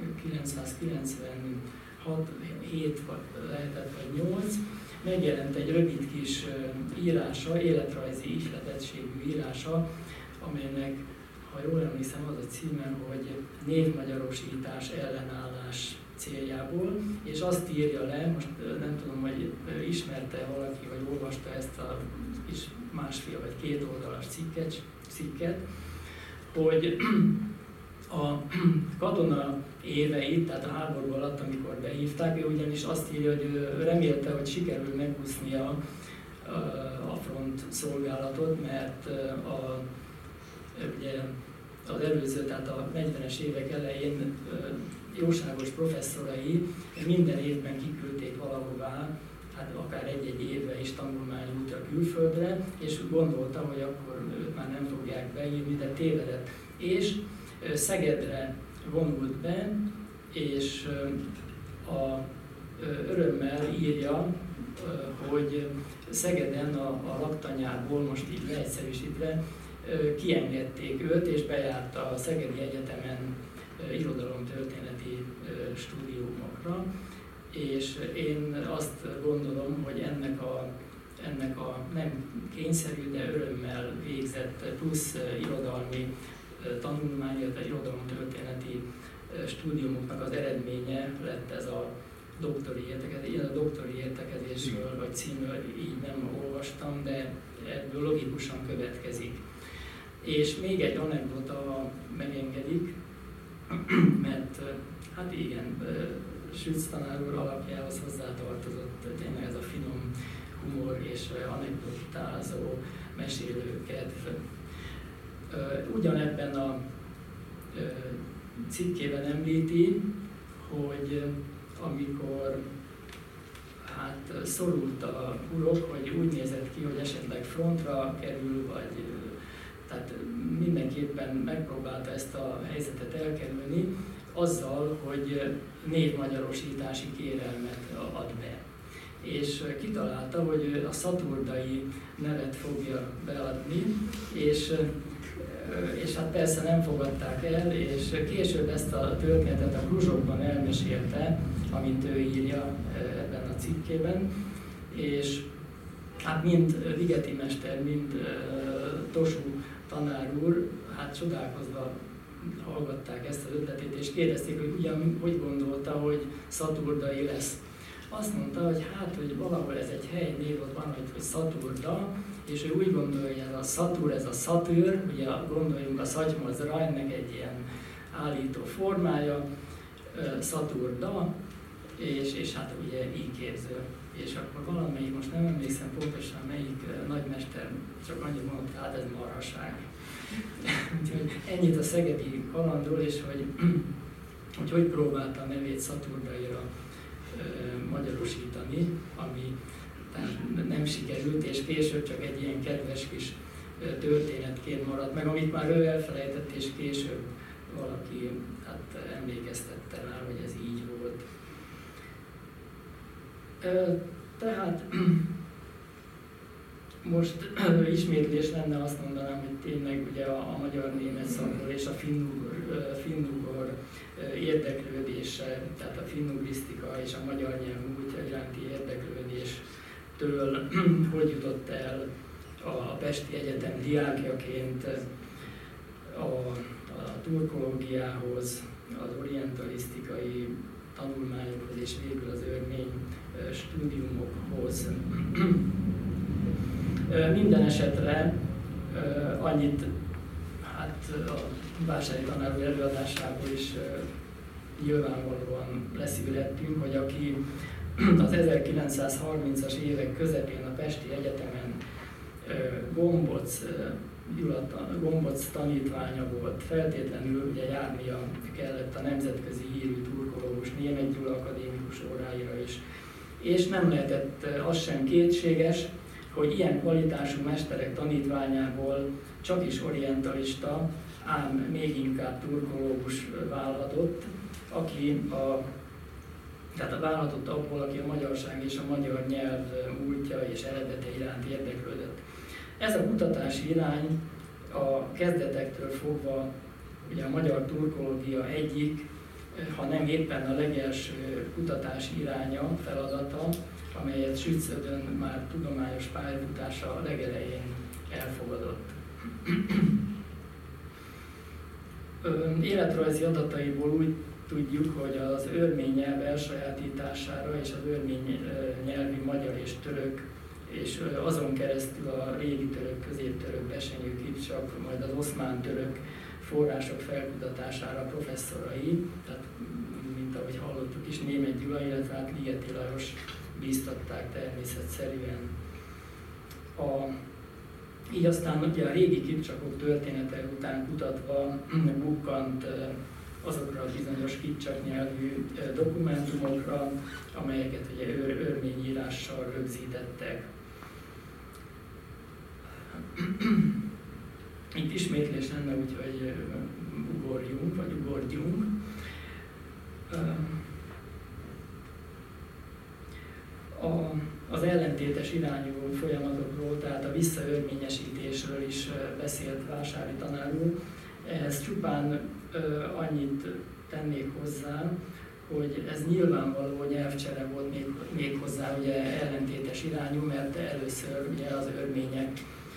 1996 lehetett, vagy 8, megjelent egy rövid kis írása, életrajzi ihletettségű írása, amelynek, ha jól emlékszem, az a címe, hogy névmagyarosítás ellenállás céljából, és azt írja le, most nem tudom, hogy ismerte valaki, vagy olvasta ezt a kis másfél vagy 2 oldalas cikket, hogy a katona éveit, tehát a háború alatt, amikor behívták, ő ugyanis azt írja, hogy ő remélte, hogy sikerül megúsznia a front szolgálatot, mert ugye az előző, tehát a 40-es évek elején jóságos professzorai minden évben kiküldték valahová, hát akár egy-egy évre is tanulmányútra külföldre, és gondolta, hogy akkor őt már nem fogják beírni, de tévedett. És Szegedre vonult be, és örömmel írja, hogy Szegeden a laktanyából, most így leegyszerűsítve, kiengedték őt, és bejárt a Szegedi Egyetemen irodalomtörténeti stúdiumokra, és én azt gondolom, hogy ennek a nem kényszerű, de örömmel végzett plusz irodalmi tanulmány, illetve irodalomtörténeti stúdiumoknak az eredménye lett ez a doktori értekezés. Én a doktori értekezésről vagy címről így nem olvastam, de ebből logikusan következik. És még egy anekdota megengedik, mert hát igen, Sütz tanár úr alapjához hozzátartozott tényleg ez a finom humor és anekdotázó, mesélőkedv. Ugyanebben a cikkében említi, hogy amikor hát szorult a urok, hogy úgy nézett ki, hogy esetleg frontra kerül, vagy tehát mindenképpen megpróbálta ezt a helyzetet elkerülni, azzal, hogy névmagyarosítási kérelmet ad be. És kitalálta, hogy a szaturdai nevet fogja beadni, és hát persze nem fogadták el, és később ezt a történetet a Kruzsokban elmesélte, amint ő írja ebben a cikkében, és hát mind Ligeti mester, mind Tosú tanár úr, hát csodálkozva hallgatták ezt az ötletét, és kérdezték, hogy ugyan hogy gondolta, hogy szaturdai lesz. Azt mondta, hogy hát, hogy valahol ez egy helynév, ott van, hogy Szaturda, és ő úgy gondolja, hogy ez a Szatur, ez a Szatűr, ugye gondoljunk a Szatyma, az Rajnnek egy ilyen állító formája, Szaturda, és hát ugye így képző. És akkor valamelyik, most nem emlékszem pontosan melyik nagymester, csak annyit mondott, hát ez marhaság. Úgyhogy ennyit a szegedi kalandról, és hogy próbálta a nevét Szaturdaira magyarosítani, ami nem sikerült, és később csak egy ilyen kedves kis történetként maradt meg, amit már ő elfelejtett, és később valaki hát emlékeztette rá, hogy ez így volt. Tehát most ismétlés lenne, azt mondanám, hogy tényleg ugye a magyar-német szakról és a finnugor érdeklődése, tehát a finnugrisztika és a magyar nyelv múltja iránti érdeklődéstől hogy jutott el a Pesti Egyetem diákjaként a turkológiához, az orientalisztikai tanulmányokhoz és végül az örmény stúdiumokhoz. Minden esetre annyit, hát a Vásári tanár úr előadásából is nyilvánvalóan leszűrettünk, hogy aki az 1930-as évek közepén a Pesti Egyetemen Gombóc tanítványa volt, feltétlenül ugye járnia kellett a nemzetközi hírű turkológus Németh Gyula akadémikus óráira is. És nem lehetett az sem kétséges, hogy ilyen kvalitású mesterek tanítványából csak is orientalista, ám még inkább turkológus válhatott, válhatott abból, aki a magyarság és a magyar nyelv múltja és eredete iránt érdeklődött. Ez a kutatási irány a kezdetektől fogva ugye a magyar turkológia egyik, ha nem éppen a legelső kutatási iránya, feladata, amelyet Sützödön már tudományos pályafutása legelején elfogadott. Életrajzi adataiból úgy tudjuk, hogy az örmény nyelv elsajátítására és az örmény nyelvi magyar és török, és azon keresztül a régi török, középtörök, besenyő, kipcsak, majd az oszmán török források felkutatására professzorai, tehát mint ahogy hallottuk is, Németh Gyula, illetve hát Ligeti Lajos bíztatták természetszerűen. Így aztán ugye a régi kipcsakok története után kutatva bukkant azokra a bizonyos kipcsak nyelvű dokumentumokra, amelyeket ugye örmény írással rögzítettek. Itt ismétlés lenne, úgyhogy ugorjunk. Az ellentétes irányú folyamatokról, tehát a visszaörményesítésről is beszélt Vásári tanár úr. Ehhez csupán annyit tennék hozzá, hogy ez nyilvánvaló nyelvcsere volt még hozzá ugye ellentétes irányú, mert először ugye az örmények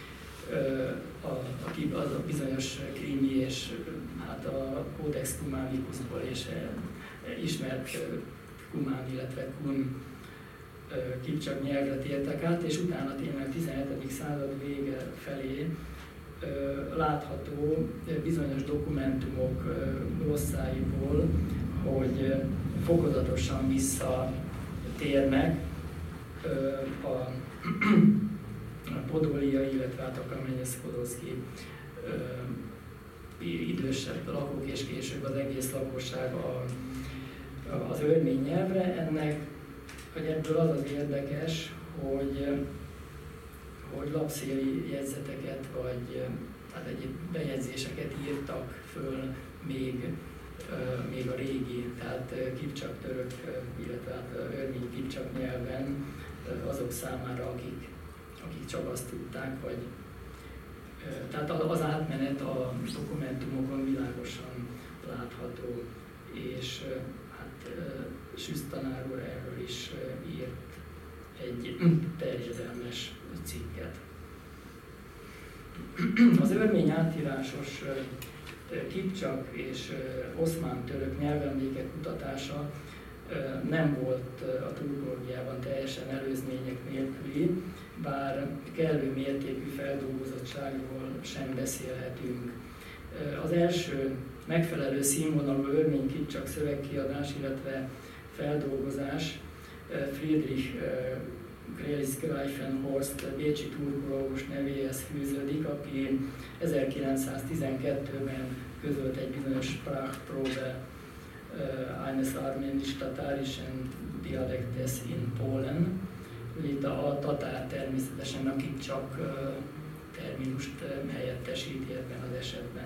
az a bizonyos krimi és hát a Codex Cumanicusból és ismert kumán, illetve kun kipcsak nyelvre tértek át, és utána tényleg 17. század vége felé látható bizonyos dokumentumok glosszáiból, hogy fokozatosan visszatérnek a podóliai, illetve a Kamenyesz-Podolszki idősebb lakók és később az egész lakosság az örmény nyelvre. Ennek, hogy ebből az az érdekes, hogy lapszéli jegyzeteket vagy hát egyéb bejegyzéseket írtak föl még a régi, tehát kipcsak török, illetve hát örmény kipcsak nyelven azok számára, akik csak azt tudták, vagy tehát az átmenet a dokumentumokon világosan látható, és hát Süsz tanár úr erről is írt egy terjedelmes cikket. Az örmény átírásos kipcsak és oszmán-török nyelvemlékek kutatása nem volt a turkológiában teljesen előzmények nélküli, bár kellő mértékű feldolgozottságról sem beszélhetünk. Az első megfelelő színvonalú örmény kipcsak szövegkiadás, illetve feldolgozás Friedrich Greifenhorst bécsi turkológus nevéhez fűződik, aki 1912-ben közölt egy bizonyos Sprachprobe eines armenisch-tatarischen Dialektes in Polen. Itt a tatár természetesen a kipcsak terminust helyettesíti ebben az esetben.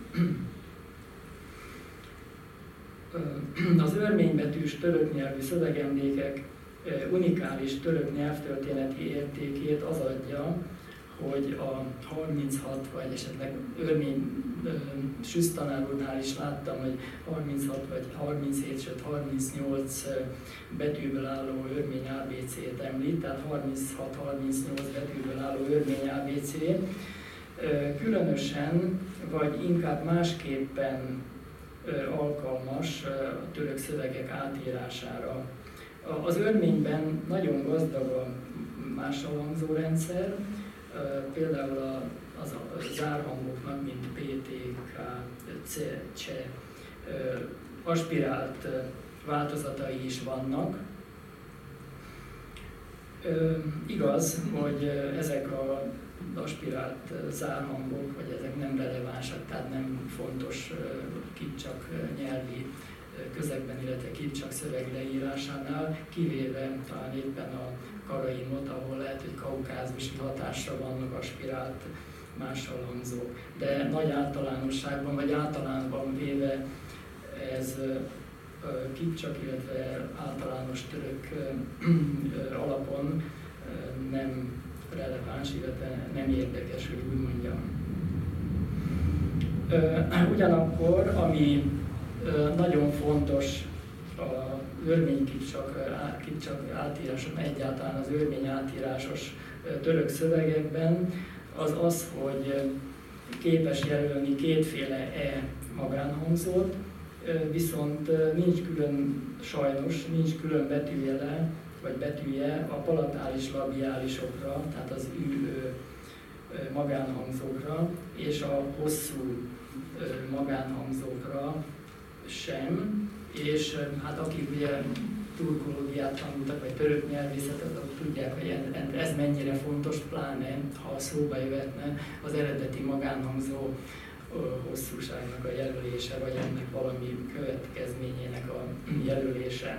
Az örménybetűs török nyelvű szövegemlékek unikális török nyelvtörténeti értékét az adja, hogy a 36 vagy esetleg örmény Süsz tanár úrnál is láttam, hogy 36 vagy 37, sőt 38 betűből álló örmény ABC-t említ, tehát 36-38 betűből álló örmény ABC. Különösen, vagy inkább másképpen alkalmas a török szövegek átírására. Az örményben nagyon gazdag a másolhangzó rendszer, például az zárhangoknak, mint PT, K, C, C, aspirált változatai is vannak. Igaz, hogy ezek az aspirált zárhangok, vagy ezek nem relevánsak, tehát nem fontos kipcsak nyelvi közegben, illetve kipcsak szöveg leírásánál, kivéve talán éppen a Karaimot, ahol lehet, hogy kaukázusi hatásra vannak aspirált másolhangzók. De nagy általánosságban, vagy általánban véve ez kipcsak, illetve általános török alapon nem releváns, illetve nem érdekes, hogy úgy mondjam. Ugyanakkor, ami nagyon fontos az örmény kipcsak átíráson, egyáltalán az örmény átírásos török szövegekben, az az, hogy képes jelölni kétféle E magánhangzót, viszont nincs külön, sajnos nincs külön betűjele, vagy betűje a palatális labiálisokra, tehát az ü magánhangzókra, és a hosszú magánhangzókra sem, és hát akik ugye turkológiát tanultak, vagy török nyelvészetet, azok tudják, hogy ez mennyire fontos, pláne ha szóba jöhetne az eredeti magánhangzó hosszúságnak a jelölése, vagy ennek valami következményének a jelölése.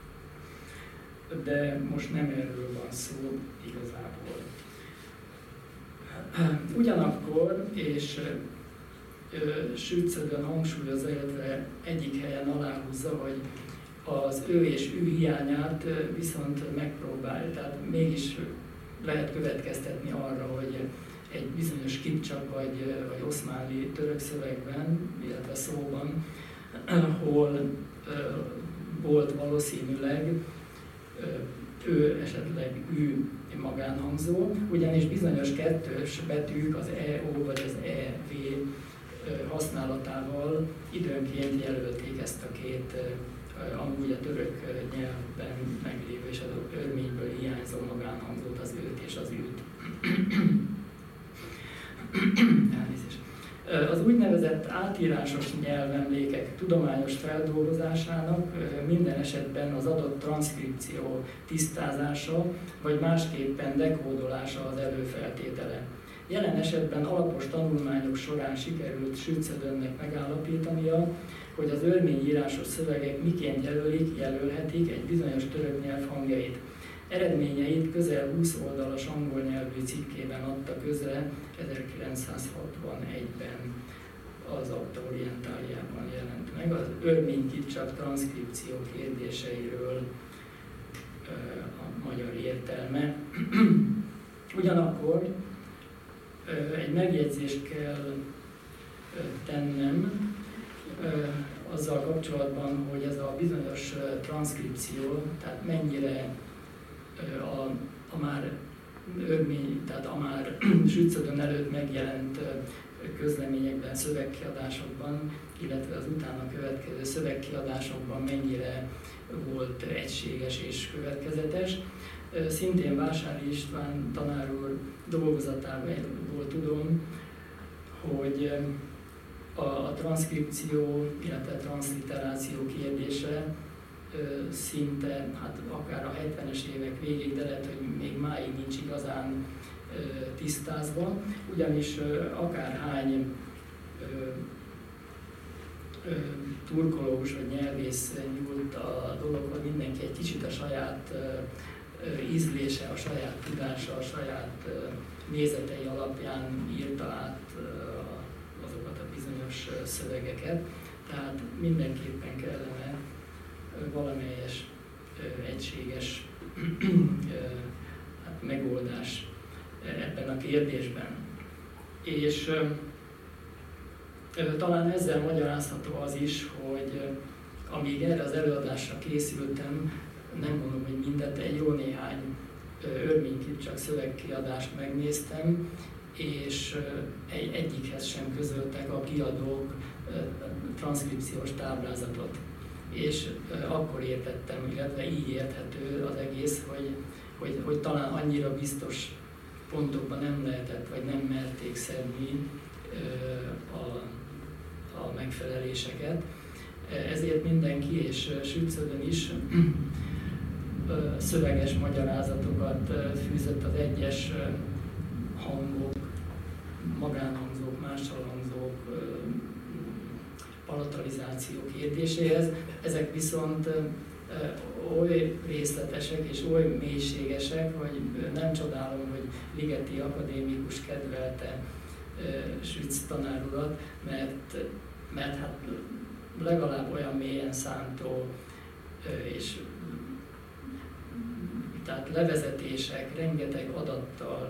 De most nem erről van szó igazából. Ugyanakkor, és Sützödön hangsúlyozza, illetve egyik helyen aláhúzza, hogy az ő és ő hiányát viszont megpróbál, tehát mégis lehet következtetni arra, hogy egy bizonyos kipcsak vagy oszmáni török szövegben, illetve szóban, hol volt valószínűleg ő esetleg ő magánhangzó, ugyanis bizonyos kettős betűk az EO vagy az EV használatával időnként jelölték ezt a két amúgy a török nyelvben meglévő és az örményből hiányzó magánhangzót, az őt és az őt. Elnézést. Az úgynevezett átírásos nyelvemlékek tudományos feldolgozásának minden esetben az adott transzkripció tisztázása vagy másképpen dekódolása az előfeltétele. Jelen esetben alapos tanulmányok során sikerült Schütz-Ödönnek megállapítania, hogy az örmény írásos szövegek miként jelölhetik egy bizonyos török nyelv hangjait. Eredményeit közel 20 oldalas angol nyelvű cikkében adta közre 1961-ben az Acta Orientaliában jelent meg az örmény kipcsak transzkripció kérdéseiről a magyar értelme. Ugyanakkor egy megjegyzést kell tennem azzal kapcsolatban, hogy ez a bizonyos transzkripció, tehát mennyire a már örmény, tehát a már Schütz-Ödön előtt megjelent közleményekben, szövegkiadásokban, illetve az utána következő szövegkiadásokban mennyire volt egységes és következetes. Szintén Vásári István tanár úr dolgozatából tudom, hogy a transzkripció, illetve a transzliteráció kérdése szinte, hát akár a 70-es évek végig, de lehet, hogy még máig nincs igazán tisztázva, ugyanis akárhány turkológus vagy nyelvész nyúlt a dologhoz, mindenki egy kicsit a saját ízlése, a saját tudása, a saját nézetei alapján írta át azokat a bizonyos szövegeket. Tehát mindenképpen kellene valamelyes egységes megoldás ebben a kérdésben. És talán ezzel magyarázható az is, hogy amíg erre az előadásra készültem, nem mondom, hogy mindent, egy jó néhány örmény kipcsak szövegkiadást megnéztem, és egyikhez sem közöltek a kiadók transzkripciós táblázatot. És akkor értettem, illetve így érthető az egész, hogy talán annyira biztos pontokban nem lehetett, vagy nem merték szedni a megfeleléseket. Ezért mindenki, és Schütz-Ödön is szöveges magyarázatokat fűzött az egyes hangok, magánhangzók, mássalhangzók, palatalizáció kérdéséhez. Ezek viszont oly részletesek és oly mélységesek, hogy nem csodálom, hogy Ligeti akadémikus kedvelte Schütz tanár urat, mert hát legalább olyan mélyen szántó és tehát levezetések, rengeteg adattal,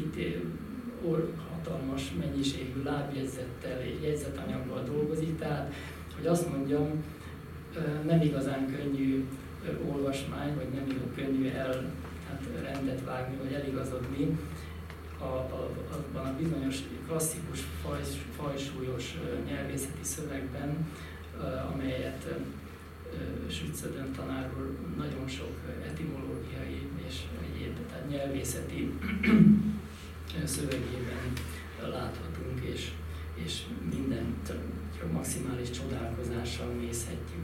hatalmas mennyiségű lábjegyzettel és jegyzetanyaggal dolgozik, tehát, hogy azt mondjam, nem igazán könnyű olvasmány, vagy nem könnyű rendet vágni, vagy eligazodni abban a bizonyos klasszikus, fajsúlyos nyelvészeti szövegben, amelyet Schütz-Ödön tanár úr nagyon sok etimológiai és egyéb, tehát nyelvészeti szövegében láthatunk, és mindent maximális csodálkozással nézhetjük.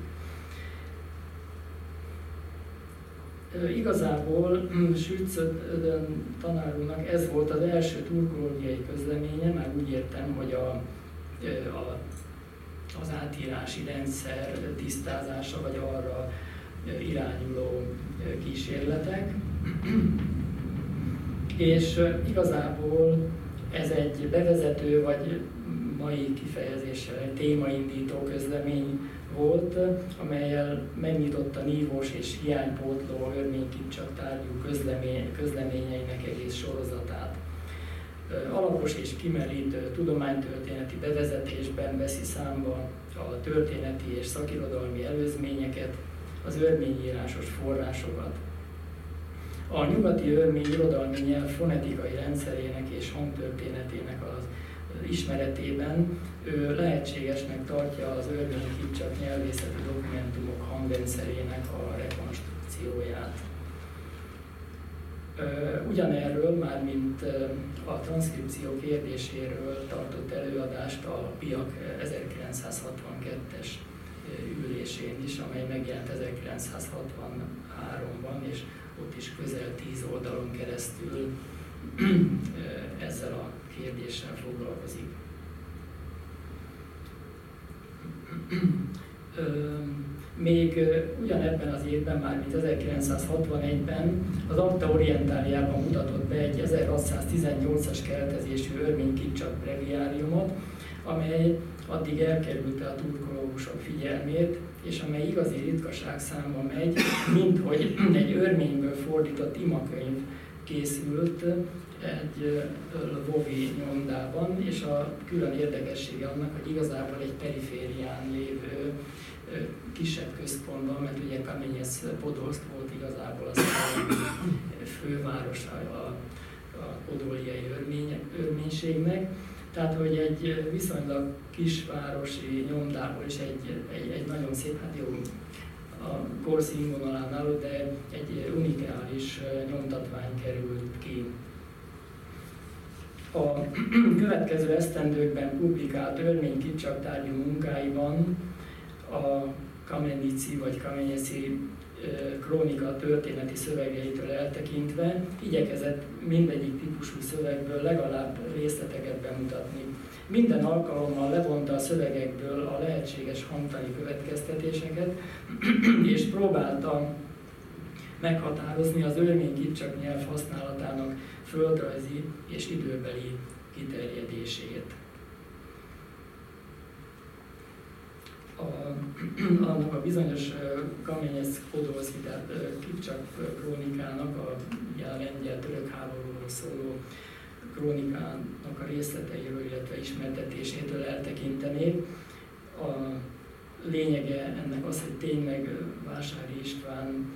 Igazából Schütz-Ödön tanár úrnak ez volt az első turkológiai közleménye, már úgy értem, hogy az átírási rendszer tisztázása, vagy arra irányuló kísérletek. És igazából ez egy bevezető, vagy mai kifejezéssel egy témaindító közlemény volt, amellyel megnyitotta nívós és hiánypótló örmény kipcsak tárgyú közleményeinek egész sorozatát. Alapos és kimerítő tudománytörténeti bevezetésben veszi számba a történeti és szakirodalmi előzményeket, az örményírásos forrásokat. A nyugati örmény irodalmi nyelv fonetikai rendszerének és hangtörténetének az ismeretében ő lehetségesnek tartja az örmény kipcsak nyelvészeti dokumentumok hangrendszerének a rekonstrukcióját. Ugyanerről, mármint a transzkripció kérdéséről tartott előadást a PIAK 1962-es ülésén is, amely megjelent 1963-ban, és ott is közel 10 oldalon keresztül ezzel a kérdéssel foglalkozik. Még ugyanebben az évben, mármint 1961-ben az Acta Orientaliában mutatott be egy 1618-as keretezésű örmény kipcsak breviáriumot, amely addig elkerülte a turkológusok figyelmét, és amely igazi ritkaság számba megy, minthogy egy örményből fordított imakönyv készült egy Lvovi nyomdában, és a külön érdekessége annak, hogy igazából egy periférián lévő kisebb központban, mert ugye Kamenyesz-Podolszk volt igazából az fővárosa a podóliai örménységnek. Tehát, hogy egy viszonylag kisvárosi nyomdából is egy nagyon szép, hát jó, a kor színvonalánál, de egy unikális nyomtatvány került ki. A következő esztendőkben publikált örmény kipcsak tárgyú munkáiban a Kamenici vagy Kamenyeszi krónika történeti szövegeitől eltekintve igyekezett mindegyik típusú szövegből legalább részleteket bemutatni. Minden alkalommal levonta a szövegekből a lehetséges hangtani következtetéseket, és próbálta meghatározni az örmény kipcsak nyelv használatának földrajzi és időbeli kiterjedését. Annak a bizonyos Kamenyesz-Podolszki, tehát kipcsak krónikának, a lengyel-török háborúról szóló krónikának a részleteiről, illetve ismertetésétől eltekintenék. A lényege ennek az, hogy tényleg Vásári István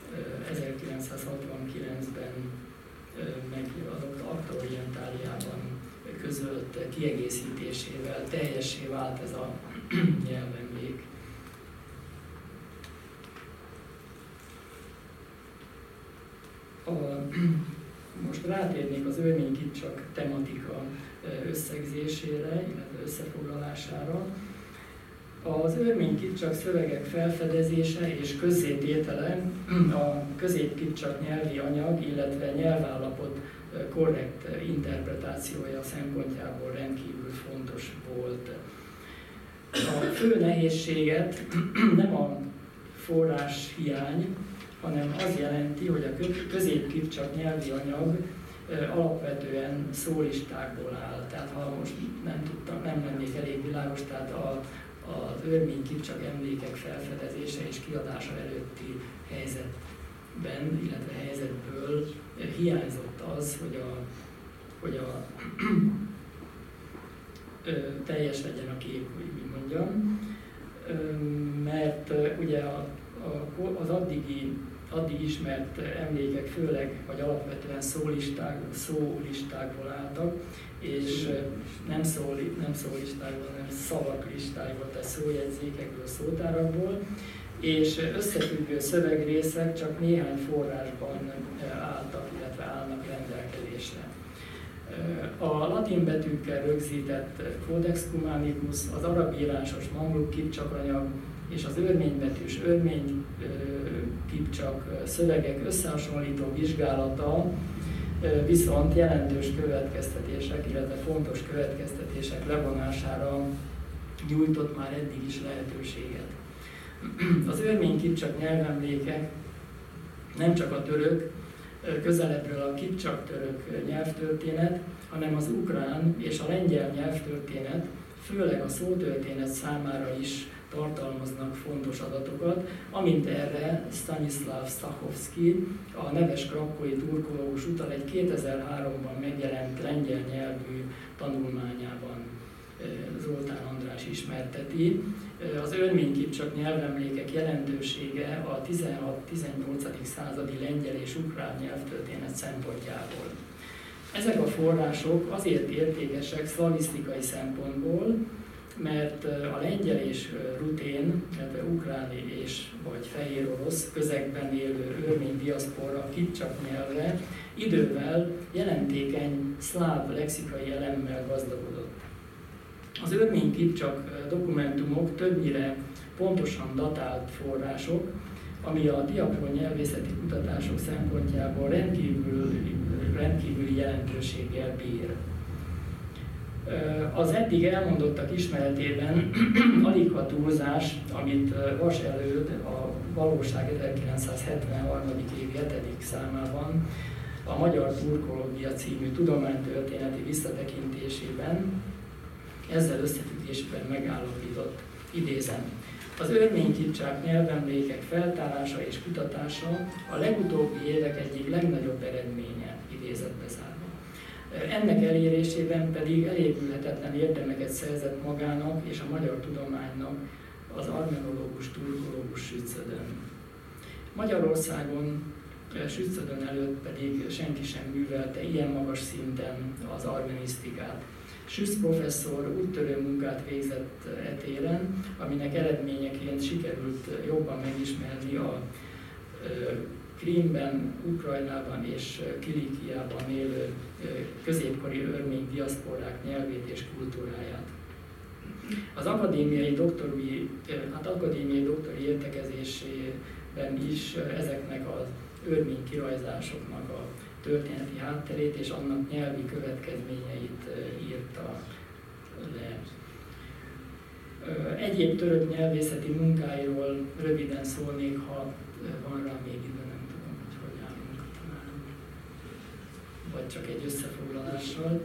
1969-ben meg az Acta Orientaliában közölt kiegészítésével teljessé vált ez a nyelvemlék. Most rátérnék az örmény kipcsak tematika összegzésére, illetve összefoglalására. Az örmény kipcsak szövegek felfedezése és közzététele a közép-kipcsak nyelvi anyag, illetve nyelvállapot korrekt interpretációja szempontjából rendkívül fontos volt. A fő nehézséget nem a forrás hiány, hanem az jelenti, hogy a közép-kipcsak nyelvi anyag alapvetően szólistákból áll. Tehát ha most nem lennék elég világos, tehát az örmény kipcsak emlékek felfedezése és kiadása előtti helyzetben, illetve helyzetből hiányzott az, hogy a teljes legyen a kép, hogy úgy mondjam, mert ugye az addig ismert emlékek főleg, vagy alapvetően szólistákból álltak, és nem szólistákból, hanem szavak listáiból, tehát szójegyzékekből, szótárakból, és összefüggő szövegrészek csak néhány forrásban álltak, illetve állnak rendelkezésre. A latin betűkkel rögzített Codex Cumanicus, az arab írásos Mamluk kipcsak anyag és az örménybetűs örmény kipcsak szövegek összehasonlító vizsgálata viszont jelentős következtetések, illetve fontos következtetések levonására nyújtott már eddig is lehetőséget. Az örmény kipcsak nyelvemlékek nem csak a török, közelebbről a kipcsak-török nyelvtörténet, hanem az ukrán és a lengyel nyelvtörténet, főleg a szótörténet számára is tartalmaznak fontos adatokat, amint erre Stanislav Stachowski, a neves krakkói turkológus utal egy 2003-ban megjelent lengyel nyelvű tanulmányában. Zoltán András ismerteti. Az örmény-kipcsak nyelvemlékek jelentősége a 16-18. századi lengyel és ukrán nyelvtörténet szempontjából. Ezek a források azért értékesek szlavisztikai szempontból, mert a lengyel és rutén, illetve ukrán és vagy fehér orosz közegben élő örmény diaszpora kipcsak nyelve idővel jelentékeny szláv lexikai elemmel gazdagodott. Az örmény-kipcsak dokumentumok többnyire pontosan datált források, ami a diakron nyelvészeti kutatások szempontjából rendkívüli jelentőséggel bír. Az eddig elmondottak ismeretében alig ha túlzás, amit Vas előd a Valóság 1973. év 7. számában a Magyar Turkológia című tudománytörténeti visszatekintésében ezzel összefüggésben megállapított, idézem. Az örmény-kipcsák nyelvemlékek feltárása és kutatása a legutóbbi évek egyik legnagyobb eredménye, idézetbe zárva. Ennek elérésében pedig elégülhetetlen érdemeket szerzett magának és a magyar tudománynak az armenológus, turkológus Sützödön. Magyarországon Sützödön előtt pedig senki sem művelte ilyen magas szinten az armenisztikát. Sütz professzor úttörő munkát végzett etéren, aminek eredményeként sikerült jobban megismerni a Krímben, Ukrajnában és Kilikiában élő középkori örmény diaszporák nyelvét és kultúráját. Az akadémiai doktori értekezésében is ezeknek az örmény kirajzásoknak a történeti hátterét és annak nyelvi következményeit írta le. Egyéb török nyelvészeti munkáiról röviden szólnék, ha van rá még idő, nem tudom, hogy állunk talán. Vagy csak egy összefoglalással.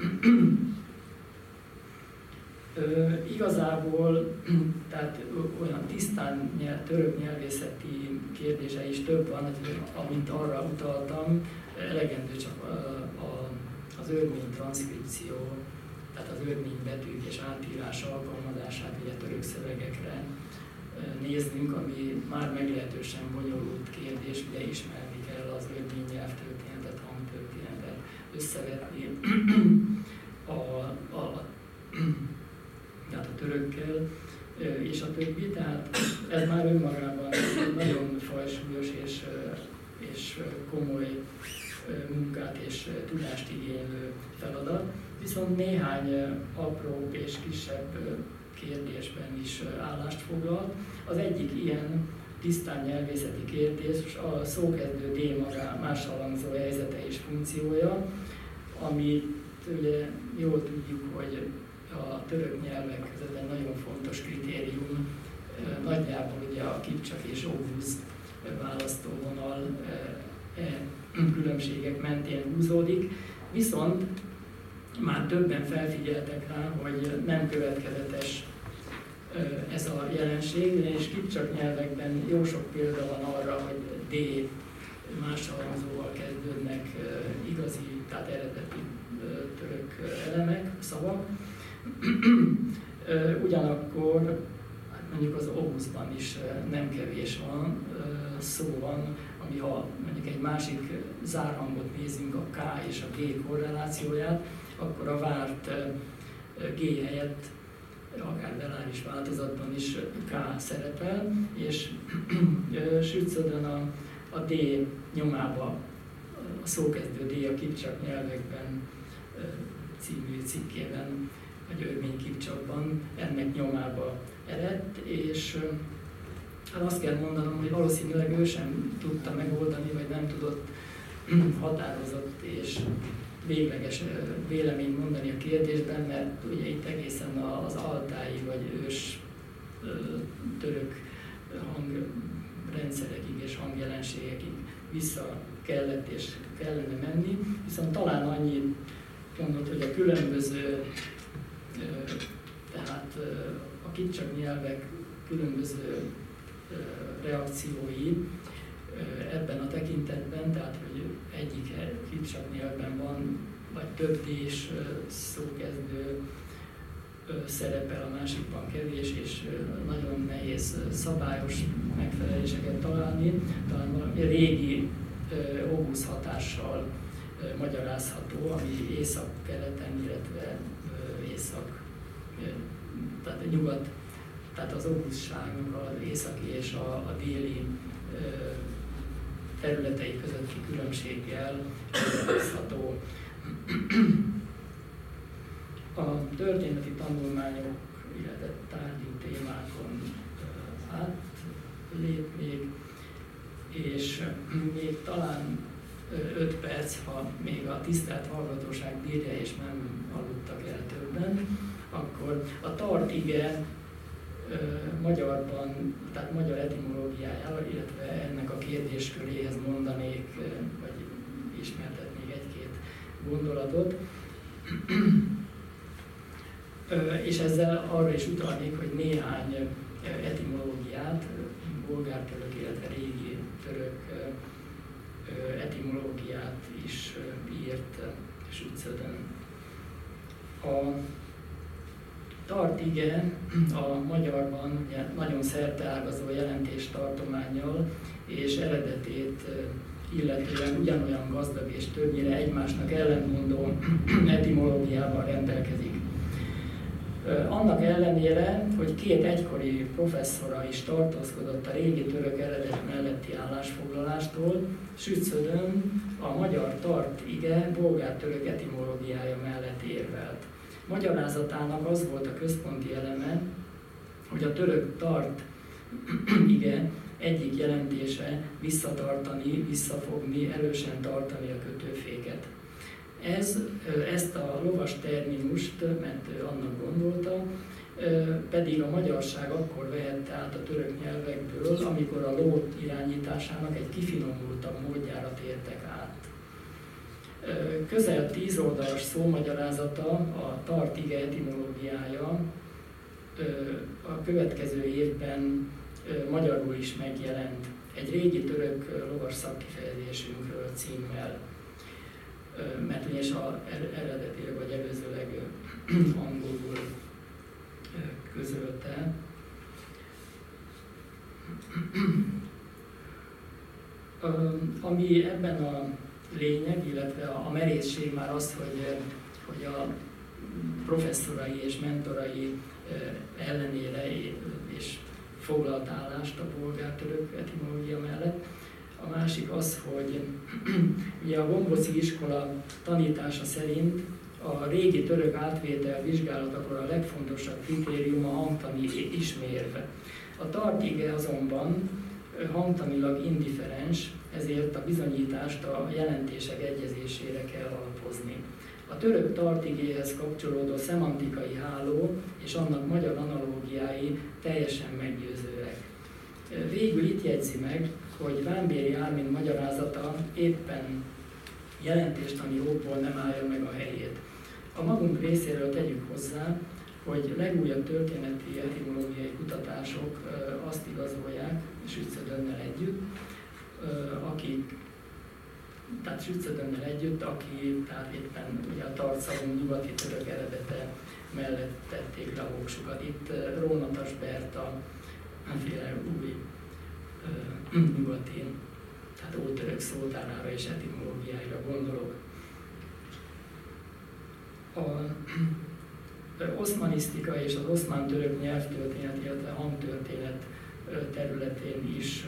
Igazából, tehát olyan tisztán török nyelvészeti kérdése is több van, amint arra utaltam, elegendő csak az örmény transzkripció, tehát az örmény betűk és átírás alkalmazását ugye török szövegekre néznünk, ami már meglehetősen bonyolult kérdés, ugye ismerni kell az örmény nyelvtörténetet, hangtörténetet, összevetni a törökkel és a többi, tehát ez már önmagában nagyon fajsúlyos és komoly munkát és tudást igénylő feladat, viszont néhány apróbb és kisebb kérdésben is állást foglal. Az egyik ilyen tisztán nyelvészeti kérdés a szókezdő D máshangzó helyzete és funkciója, amit ugye jól tudjuk, hogy a török nyelvek között egy nagyon fontos kritérium, nagyjából ugye a kipcsak és óvusz választóvonal különbségek mentén húzódik, viszont már többen felfigyeltek rá, hogy nem következetes ez a jelenség, és kipcsak nyelvekben jó sok példa van arra, hogy D máshangzóval kezdődnek igazi, tehát eredeti török elemek, szavak. Ugyanakkor mondjuk az óvuszban is nem kevés szó van, ami ha mondjuk egy másik zárhangot nézünk, a K és a G korrelációját, akkor a várt G helyett akár veláris változatban is K szerepel, és Sützödön a D nyomába, a szókezdő D a kipcsak nyelvekben című cikkében, vagy örmény kipcsakban ennek nyomába eredt, és hát azt kell mondanom, hogy valószínűleg ő sem tudta megoldani, vagy nem tudott határozott és végleges véleményt mondani a kérdésben, mert ugye itt egészen az altái vagy ős török hangrendszerekig és hangjelenségekig vissza kellett és kellene menni, viszont talán annyit mondott, hogy a különböző, tehát a kipcsak nyelvek különböző reakciói ebben a tekintetben, tehát hogy egyik hitsak nyelvben van, vagy több D-s szókezdő szerepel, a másikban kevés, és nagyon nehéz szabályos megfeleléseket találni. Talán valami régi Augusz hatással magyarázható, ami észak-keleten, illetve tehát nyugat, tehát az Augusságnak az északi és a déli területei közötti különbséggel magyarázható. A történeti tanulmányok, illetve tárgyi témákon átlépnék, és még talán 5 perc, ha még a tisztelt hallgatóság bírja és nem aludtak el többen, akkor a tart ige magyarban, tehát magyar etimológiájával, illetve ennek a kérdésköréhez mondanék, vagy ismertetnék egy-két gondolatot. És ezzel arra is utalnék, hogy néhány etimológiát, bolgár-török, illetve régi török etimológiát is írt Schützeden. A tart ige a magyarban ugye nagyon szerteágazó jelentéstartománnyal és eredetét illetően ugyanolyan gazdag és többnyire egymásnak ellentmondó etimológiával rendelkezik. Annak ellenére, hogy 2 egykori professzora is tartózkodott a régi török eredet melletti állásfoglalástól, Schützeden a magyar tart ige bolgár-török etimológiája mellett érvelt. Magyarázatának az volt a központi eleme, hogy a török tart ige egyik jelentése visszatartani, visszafogni, erősen tartani a kötőféket. Ezt a lovas terminust, mert ő annak gondolta, pedig a magyarság akkor vehette át a török nyelvekből, amikor a ló irányításának egy kifinomultabb módjára tértek át. Közel 10 oldalas szómagyarázata, a tart ige etimológiája a következő évben magyarul is megjelent egy régi török lovas szakkifejezésünkről címmel, mert ugyanis eredetileg vagy előzőleg angolul közölte. Ami ebben a lényeg, illetve a merészség már az, hogy a professzorai és mentorai ellenére és foglalt állást a bolgár-török etimológia mellett. A másik az, hogy ugye a Gomboci iskola tanítása szerint a régi török átvétel vizsgálatakor a legfontosabb kritérium a hangtani ismérv. A tart ige azonban hangtanilag indifferens, ezért a bizonyítást a jelentések egyezésére kell alapozni. A török tart igéhez kapcsolódó szemantikai háló és annak magyar analógiái teljesen meggyőzőek. Végül itt jegyzi meg, hogy Vámbéry Ármin magyarázata éppen jelentéstani okból nem állja meg a helyét. A magunk részéről tegyük hozzá, hogy legújabb történeti etimológiai kutatások azt igazolják, Schützedennel együtt, aki tehát éppen ugye a tartszavú nyugati török eredete mellett tették le a voksukat. Itt Rónatas Berta féle új nyugati, tehát ótörök szótárára és etimológiáira gondolok. Az oszmanisztika és az oszmán-török nyelvtörténet, illetve hangtörténet területén is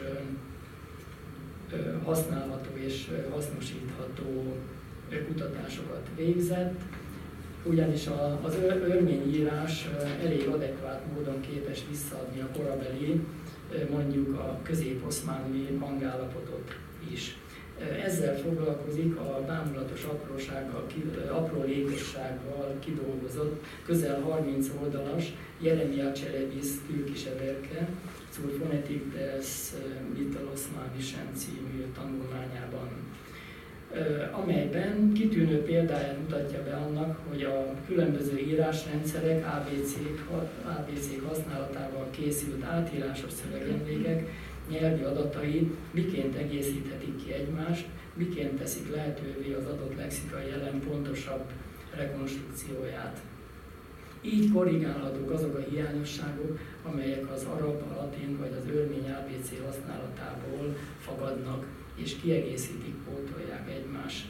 használható és hasznosítható kutatásokat végzett, ugyanis az örményírás elég adekvát módon képes visszaadni a korabeli, mondjuk a közép-oszmáni hangállapotot is. Ezzel foglalkozik a bámulatos aprósággal, apró lékossággal kidolgozott, közel 30 oldalas Jeremia Cselebis türkische Werke zur Phonetik des Mitteloszmanischen című tanulmányában. amelyben kitűnő példáját mutatja be annak, hogy a különböző írásrendszerek, ABC-k használatával készült átírásos szövegemlékek nyelvi adatai miként egészíthetik ki egymást, miként teszik lehetővé az adott lexikai jelen pontosabb rekonstrukcióját. Így korrigálhatók azok a hiányosságok, amelyek az arab, a latin vagy az örmény ABC használatából fakadnak, és kiegészítik, pótolják egymás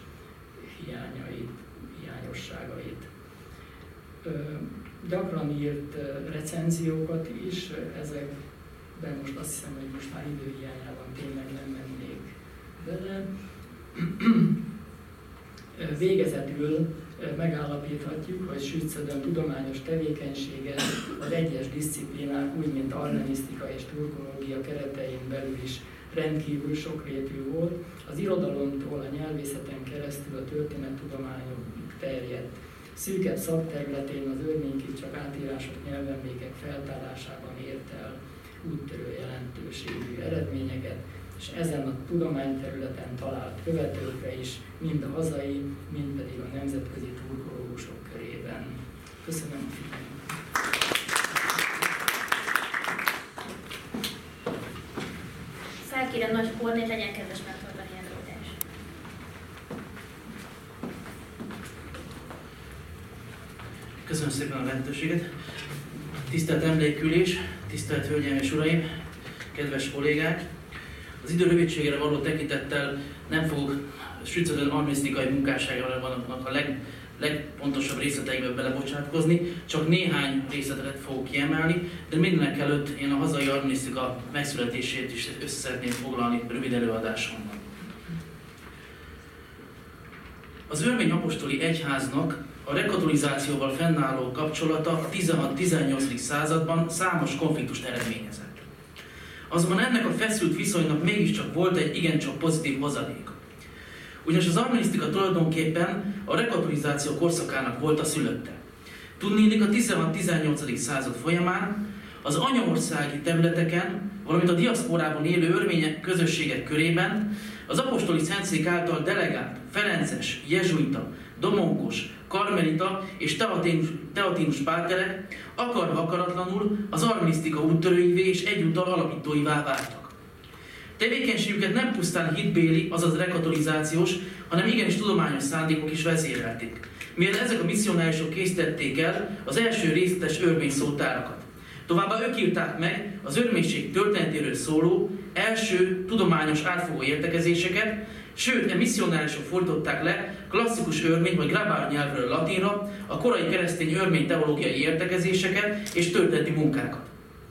hiányosságait. Gyakran írt recenziókat is, ezekben most azt hiszem, hogy most már időhiányában tényleg nem mennék bele. Végezetül megállapíthatjuk, hogy Schützödön tudományos tevékenysége az egyes diszciplínák, úgy mint armenisztika és turkológia keretein belül is rendkívül sokrétű volt, az irodalomtól a nyelvészeten keresztül a történettudományok terjedt. Szűkebb szakterületén az örménykép csak átírások nyelvemlékek feltárásában ért el úttörő jelentőségű eredményeket, és ezen a tudományterületen talált követőkre is, mind a hazai, mind pedig a nemzetközi turkológusok körében. Köszönöm a figyelmet! Felkérem Nagy Kornét, legyen kedves megtartani ilyen előadást. Köszönöm szépen a lehetőséget. Tisztelt emlékülés, tisztelt hölgyeim és uraim, kedves kollégák! Az idő rövidségére való tekintettel nem fogok Schützödön armenisztikai munkásságának a legpontosabb részleteibe belebocsátkozni, csak néhány részletet fogok kiemelni, de mindenek előtt én a hazai armenisztika megszületését is össze szeretném foglalni rövid előadásomban. Az örmény apostoli egyháznak a rekatolizációval fennálló kapcsolata a 16-18. században számos konfliktust eredményezett. Azonban ennek a feszült viszonynak mégiscsak volt egy igencsak pozitív hozadéka. Ugyanis az armenisztika tulajdonképpen a rekatolizáció korszakának volt a szülötte. Tudniillik, a 16-18. század folyamán az anyaországi területeken, valamint a diaszporában élő örmények közösségek körében az apostoli szentszék által delegált ferences, jezsuita, domonkos, karmelita és teatinus páterek akarva-akaratlanul az armenisztika úttörőivé és egyúttal alapítóivá váltak. Tevékenységüket nem pusztán hitbéli, azaz rekatolizációs, hanem igenis tudományos szándékok is vezérelték, mivel ezek a misszionárisok készítették el az első részletes örmény szótárakat. Továbbá ők írták meg az örménység történetéről szóló első tudományos átfogó értekezéseket, sőt, e misszionárisok fordították le klasszikus örmény vagy grabár nyelvről latinra a korai keresztény örmény teológiai értekezéseket és történeti munkákat.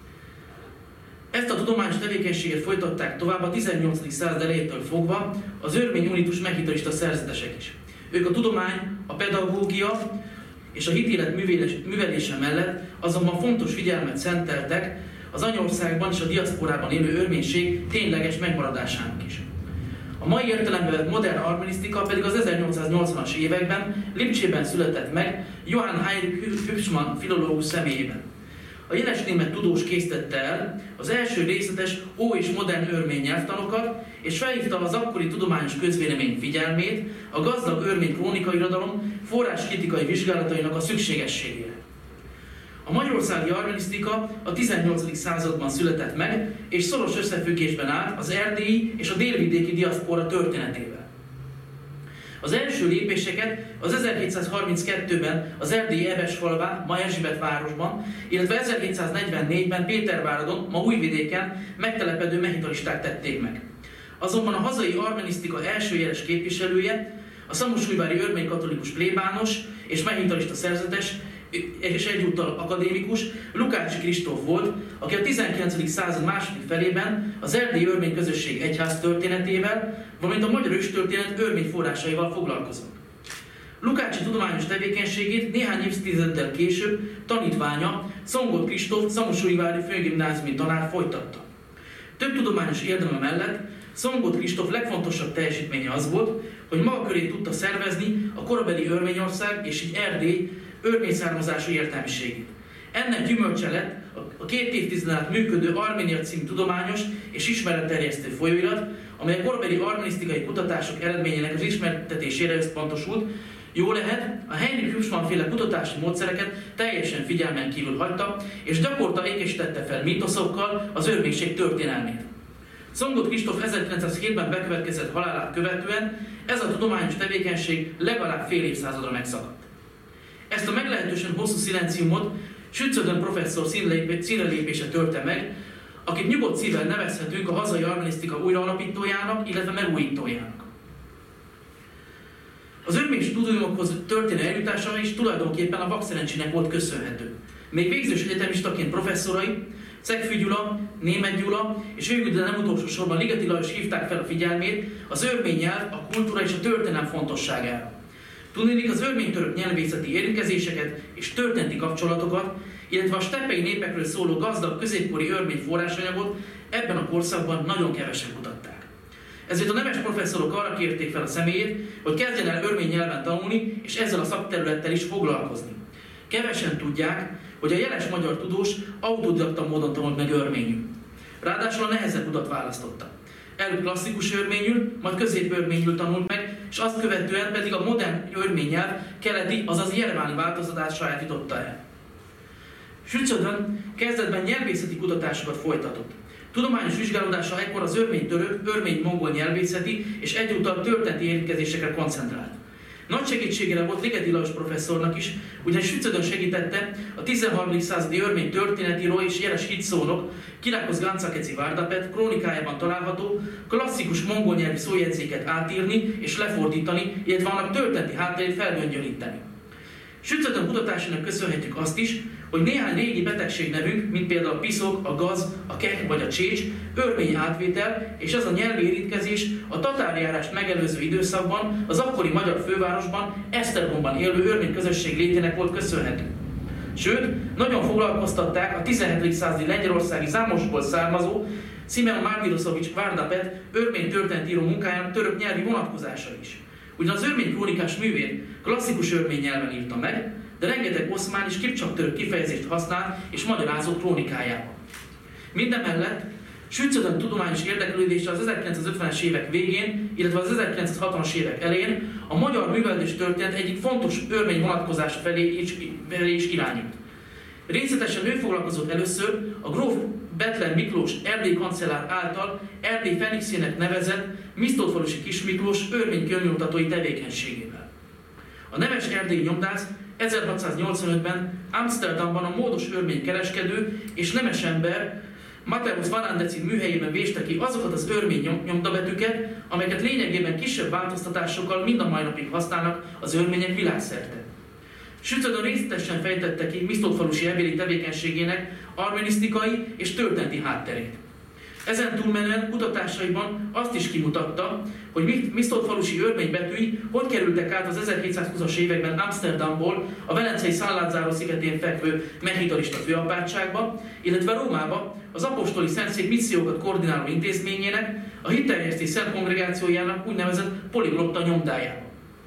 Ezt a tudományos tevékenységet folytatták tovább a 18. század elejétől fogva az örmény unitus meghitalista szerzetesek is. Ők a tudomány, a pedagógia és a hitélet művelése mellett azonban fontos figyelmet szenteltek az anyaországban és a diaszporában élő örménység tényleges megmaradásának is. A mai értelemben vett modern armenisztika pedig az 1880-as években Lipcsében született meg Johann Heinrich Hübschmann filológus személyében. A jeles német tudós készítette el az első részletes ó- és modern örmény nyelvtanokat, és felhívta az akkori tudományos közvélemény figyelmét a gazdag örmény krónikairodalom forráskritikai vizsgálatainak a szükségességére. A magyarországi armenisztika a 18. században született meg, és szoros összefüggésben állt az erdélyi és a délvidéki diaszpora történetével. Az első lépéseket az 1732-ben az erdélyi Ebesfalván, ma Erzsébetvárosban, illetve 1744-ben Péterváradon, ma Újvidéken megtelepedő mehitalisták tették meg. Azonban a hazai armenisztika első jeles képviselője, a szamosújvári örmény katolikus plébános és mehitalista szerzetes és egyúttal akadémikus Lukács Kristóf volt, aki a 19. század második felében az erdélyi örmény közösség egyház történetével, valamint a magyar őstörténet örmény forrásaival foglalkozott. Lukácsi tudományos tevékenységét néhány évtizeddel később tanítványa Szongott Kristóf szamosújvári főgimnáziumi tanár folytatta. Több tudományos érdeme mellett Szongott Kristóf legfontosabb teljesítménye az volt, hogy maga köré tudta szervezni a korabeli Örményország és így Erdély örmény származású értelmiségét. Ennek gyümölcse lett a 2 évtizeden át működő Arménia című tudományos és ismeretterjesztő folyóirat, amely a korabeli armenisztikai kutatások eredményének az ismertetésére összpontosult, jó lehet, a Heinrich Hübschmann-féle kutatási módszereket teljesen figyelmen kívül hagyta, és gyakorta ékesítette fel mítoszokkal az örmény történelmét. Czongot Kristóf 1907-ben bekövetkezett halálát követően ez a tudományos tevékenység legalább fél évszázadra megszakadt. Ezt a meglehetősen hosszú szilenciumot Schützödön professzor színrelépése törte meg, akit nyugodt szívvel nevezhetünk a hazai armenisztika újraalapítójának, illetve megújítójának. Az örmény stúdiumokhoz történő eljutása is tulajdonképpen a vakszerencsének volt köszönhető. Még végzős egyetemistaként professzorai, Cegfű Gyula, Németh Gyula és végül, de nem utolsó sorban Ligeti Lajos hívták fel a figyelmét az örmény nyelv, a kultúra és a történelem fontosságára. Tudniillik az örmény-török nyelvészeti érintkezéseket és történeti kapcsolatokat, illetve a steppei népekről szóló gazdag középkori örmény forrásanyagot ebben a korszakban nagyon kevesen kutatták. Ezért a neves professzorok arra kérték fel a személyét, hogy kezdjen el örmény nyelven tanulni és ezzel a szakterülettel is foglalkozni. Kevesen tudják, hogy a jeles magyar tudós autodidakta módon tanult meg örményül. Ráadásul a nehezebb utat választotta. Előbb klasszikus örményül, majd középörményül tanult meg, és azt követően pedig a modern örmény nyelv keleti, azaz jereváni változatát sajátította el. Schützödön kezdetben nyelvészeti kutatásokat folytatott. Tudományos vizsgálódása ekkor az örmény-török, örmény-mongol nyelvészeti és egyúttal történeti érintkezésekre koncentrált. Nagy segítségére volt Ligeti Lajos professzornak is, ugyanis Schützödön segítette a 13. századi örmény történetíró és jeles hitszónok Kirákos Gancakeci Várdapet krónikájában található klasszikus mongol nyelvi szójegyzéket átírni és lefordítani, illetve annak történeti hátterét felgöngyölíteni. Schützödön kutatásának köszönhetjük azt is, hogy néhány régi betegségnevünk, mint például a piszok, a gaz, a kek vagy a csécs, örmény átvétel, és ez a nyelvi érintkezés a tatárjárást megelőző időszakban az akkori magyar fővárosban, Esztergomban élő örmény közösség létének volt köszönhető. Sőt, nagyon foglalkoztatták a 17. századi lengyelországi Zámosból származó Simeon Marvirosovics Várdapet örmény történetíró munkájának török nyelvi vonatkozása is. Ugyan az örmény krónikás művét klasszikus örmény nyelven írta meg, de rengeteg oszmán és kipcsak török kifejezést használ és magyarázott krónikájában. Mindemellett Schützödön tudományos érdeklődése az 1950-es évek végén, illetve az 1960-as évek elején a magyar művelődés történet egyik fontos örmény vonatkozása felé is irányult. Részletesen ő foglalkozott először a gróf Bethlen Miklós erdélyi kancellár által Erdély Fenixének nevezett Misztótfalusi Kis Miklós örmény könyvnyomtatói tevékenységével. A neves erdélyi nyomdász 1685-ben Amsterdamban a módos örmény kereskedő és nemes ember Mateusz Varandeci műhelyében véste ki azokat az örmény nyomdabetűket, amelyeket lényegében kisebb változtatásokkal mind a mai napig használnak az örmények világszerte. Schützödön részletesen fejtette ki Misztótfalusi ebéli tevékenységének armenisztikai és történeti hátterét. Ezen túlmenően kutatásaiban azt is kimutatta, hogy Misztótfalusi örménybetűi hogy kerültek át az 1720-as években Amsterdamból a velencei San Lazzaro szigetén fekvő mehitalista főapátságba, illetve Rómába az apostoli szentszék missziókat koordináló intézményének, a hitterjesztés szent kongregációjának úgynevezett poliglotta nyomdájába.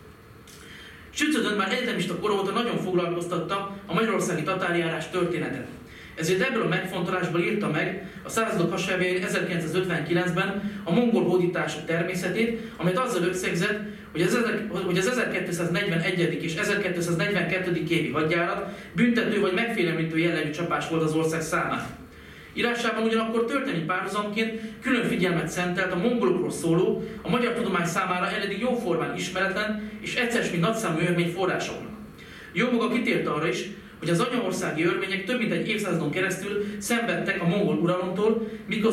Schützödön már egyetemista kor óta nagyon foglalkoztatta a magyarországi tatárjárás történetet. Ezért ebből a megfontolásból írta meg a századok hasábjain 1959-ben a mongol hódítások természetét, amelyet azzal összegzett, hogy az 1241. és 1242. évi hadjárat büntető vagy megfélemlítő jellegű csapás volt az ország számára. Írásában ugyanakkor történelmi párhuzamként külön figyelmet szentelt a mongolokról szóló, a magyar tudomány számára eddig jóformán ismeretlen és egyszer mint nagyszámú örmény forrásoknak. Jómaga kitért arra is, hogy az anyaországi örmények több mint egy évszázadon keresztül szenvedtek a mongol uralomtól,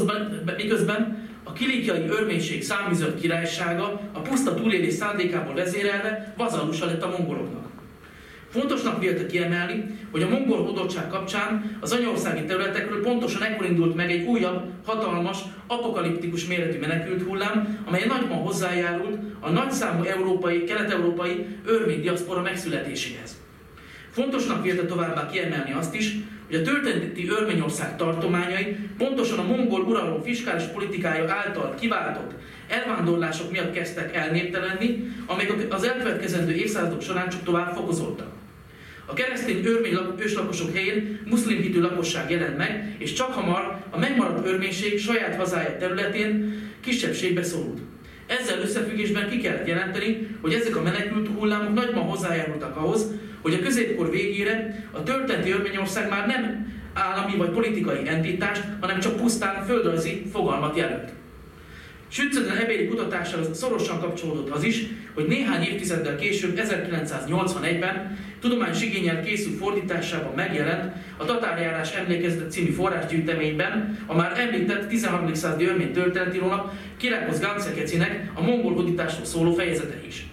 miközben a kilikiai örménység száműzött királysága a puszta túlélés szándékából vezérelve vazallusa lett a mongoloknak. Fontosnak vélte kiemelni, hogy a mongol hódoltság kapcsán az anyaországi területekről pontosan ekkor indult meg egy újabb, hatalmas, apokaliptikus méretű menekült hullám, amely nagyban hozzájárult a nagyszámú kelet-európai örmény diaszpora megszületéséhez. Fontosnak vélte továbbá kiemelni azt is, hogy a történeti Örményország tartományai pontosan a mongol uralom fiskális politikája által kiváltott elvándorlások miatt kezdtek elnéptelenni, amelyek az elkövetkezendő évszázadok során csak tovább fokozódtak. A keresztény örmény őslakosok helyén muszlim hitű lakosság jelent meg, és csak hamar a megmaradt örménység saját hazája területén kisebbségbe szorult. Ezzel összefüggésben ki kellett jelenteni, hogy ezek a menekült hullámok nagyban hozzájárultak ahhoz, hogy a középkor végére a történeti Örményország már nem állami vagy politikai entitást, hanem csak pusztán földrajzi fogalmat jelölt. Schützöden ebédi kutatásához szorosan kapcsolódott az is, hogy néhány évtizeddel később, 1981-ben tudományos igénnyel készült fordításában megjelent a Tatárjárás emlékezete című forrásgyűjteményben a már említett 13. századi örmény történetírónak, Kyriakos Gantzekecinek a mongol hódításról szóló fejezete is.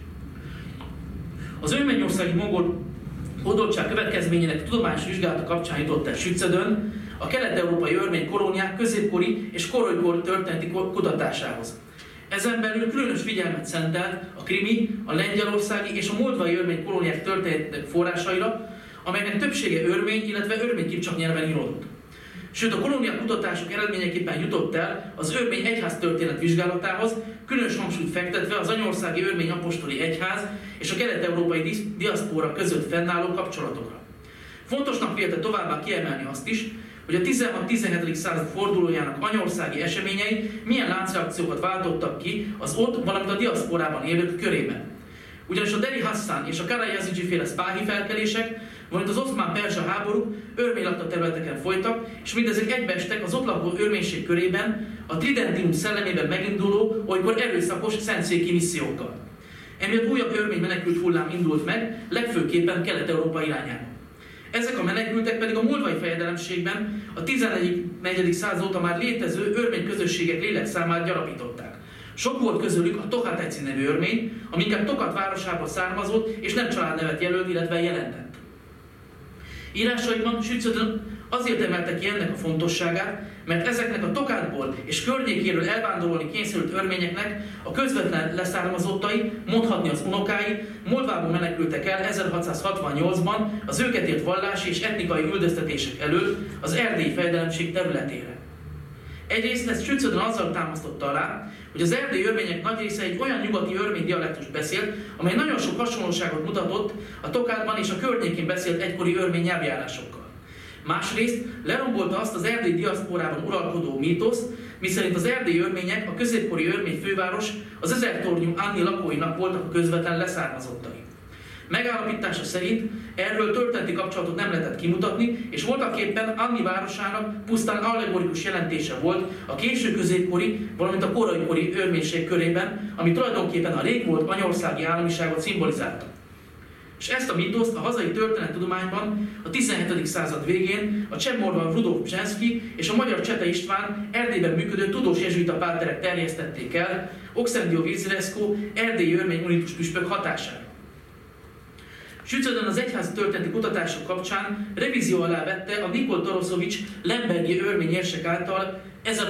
Az örményországi mongol hódoltság következményének tudományos vizsgálata kapcsán jutott el Schützödön a kelet-európai örmény kolóniák középkori és korolykor történeti kutatásához. Ezen belül különös figyelmet szentelt a krimi, a lengyelországi és a moldvai örmény kolóniák történetek forrásaira, amelynek többsége örmény, illetve örmény-kipcsak nyelven íródott. Sőt, a kolóniák kutatások eredményeképpen jutott el az örmény egyház történet vizsgálatához, különös hangsúlyt fektetve az anyországi örmény apostoli egyház és a kelet-európai diaszpóra között fennálló kapcsolatokra. Fontosnak vélte továbbá kiemelni azt is, hogy a 16-17. század fordulójának anyországi eseményei milyen láncreakciókat váltottak ki az ott, valamint a diaszporában élők körében. Ugyanis a Deri Hassan és a Karajazidi féle szpáhi felkelések, valamint az oszmán-perzsa háborúk örmény lakta területeken folytak, és mindezek egybeestek az ott lakó örménység körében a Tridentinum szellemében meginduló, olykor erőszakos szentszéki missziókkal. Emiatt újabb örmény menekült hullám indult meg, legfőképpen Kelet-Európa irányába. Ezek a menekültek pedig a moldvai fejedelemségben a 14. század óta már létező örmény közösségek lélekszámát gyarapították. Sok volt közülük a Tohateci nevű örmény, ami inkább Tokat városából származott és nem családnevet jelölt, illetve jelentett. Írásaiban Schützöden azért emelte ki ennek a fontosságát, mert ezeknek a Tokátból és környékéről elvándorolni kényszerült örményeknek a közvetlen leszármazottai, mondhatni az unokái, Moldvából menekültek el 1668-ban az őket ért vallási és etnikai üldöztetések elől az erdélyi fejedelemség területére. Egyrészt ezt Schützöden azzal támasztotta alá, hogy az erdélyi örmények nagy része egy olyan nyugati örmény dialektust beszélt, amely nagyon sok hasonlóságot mutatott a Tokátban és a környékén beszélt egykori örmény nyelvjárásokkal. Másrészt lerombolta azt az erdélyi diaszporában uralkodó mítoszt, miszerint az erdélyi örmények, a középkori örmény főváros, az 1000 tornyú Anni lakóinak voltak a közvetlen leszármazottai. Megállapítása szerint erről történeti kapcsolatot nem lehetett kimutatni, és voltaképpen Anni városának pusztán allegorikus jelentése volt a késő középkori, valamint a korai-kori örménység körében, ami tulajdonképpen a régvolt anyországi államiságot szimbolizálta. És ezt a mítoszt a hazai történettudományban a 17. század végén a cseh morvan Rudolf Bzsenszky és a magyar Csete István Erdélyben működő tudós jezsuita páterek terjesztették el Oxendio Virzilesko erdélyi örmény unitus püspök hatására. Schützöden az egyházi történeti kutatások kapcsán revízió alá vette a Nikol Toroszovics lembergi örmény érsek által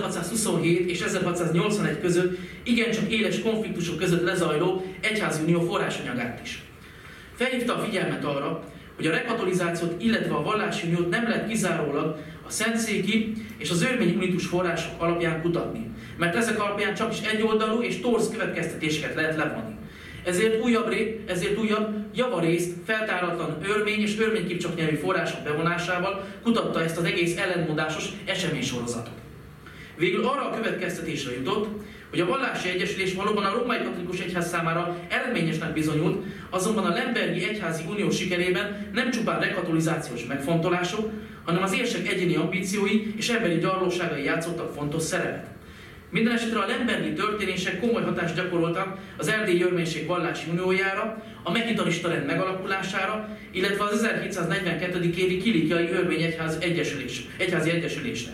1627 és 1681 között igencsak éles konfliktusok között lezajló egyházi unió forrásanyagát is. Felhívta a figyelmet arra, hogy a rekatolizációt, illetve a vallási uniót nem lehet kizárólag a szentszéki és az örmény unitus források alapján kutatni, mert ezek alapján csak is egyoldalú és torz következtetéseket lehet levonni. Ezért újabb javarészt feltáratlan örmény és örmény-kipcsak nyelvű források bevonásával kutatta ezt az egész ellentmondásos eseménysorozatot. Végül arra a következtetésre jutott, hogy a vallási egyesülés valóban a római katolikus egyház számára eredményesnek bizonyult, azonban a lembergi egyházi unió sikerében nem csupán rekatolizációs megfontolások, hanem az érsek egyéni ambíciói és emberi gyarlóságai játszottak fontos szerepet. Mindenesetre a lembergi történések komoly hatást gyakoroltak az erdélyi örménység vallási uniójára, a mehitarista rend megalakulására, illetve az 1742. évi kilikiai örmény egyházi egyesülésre.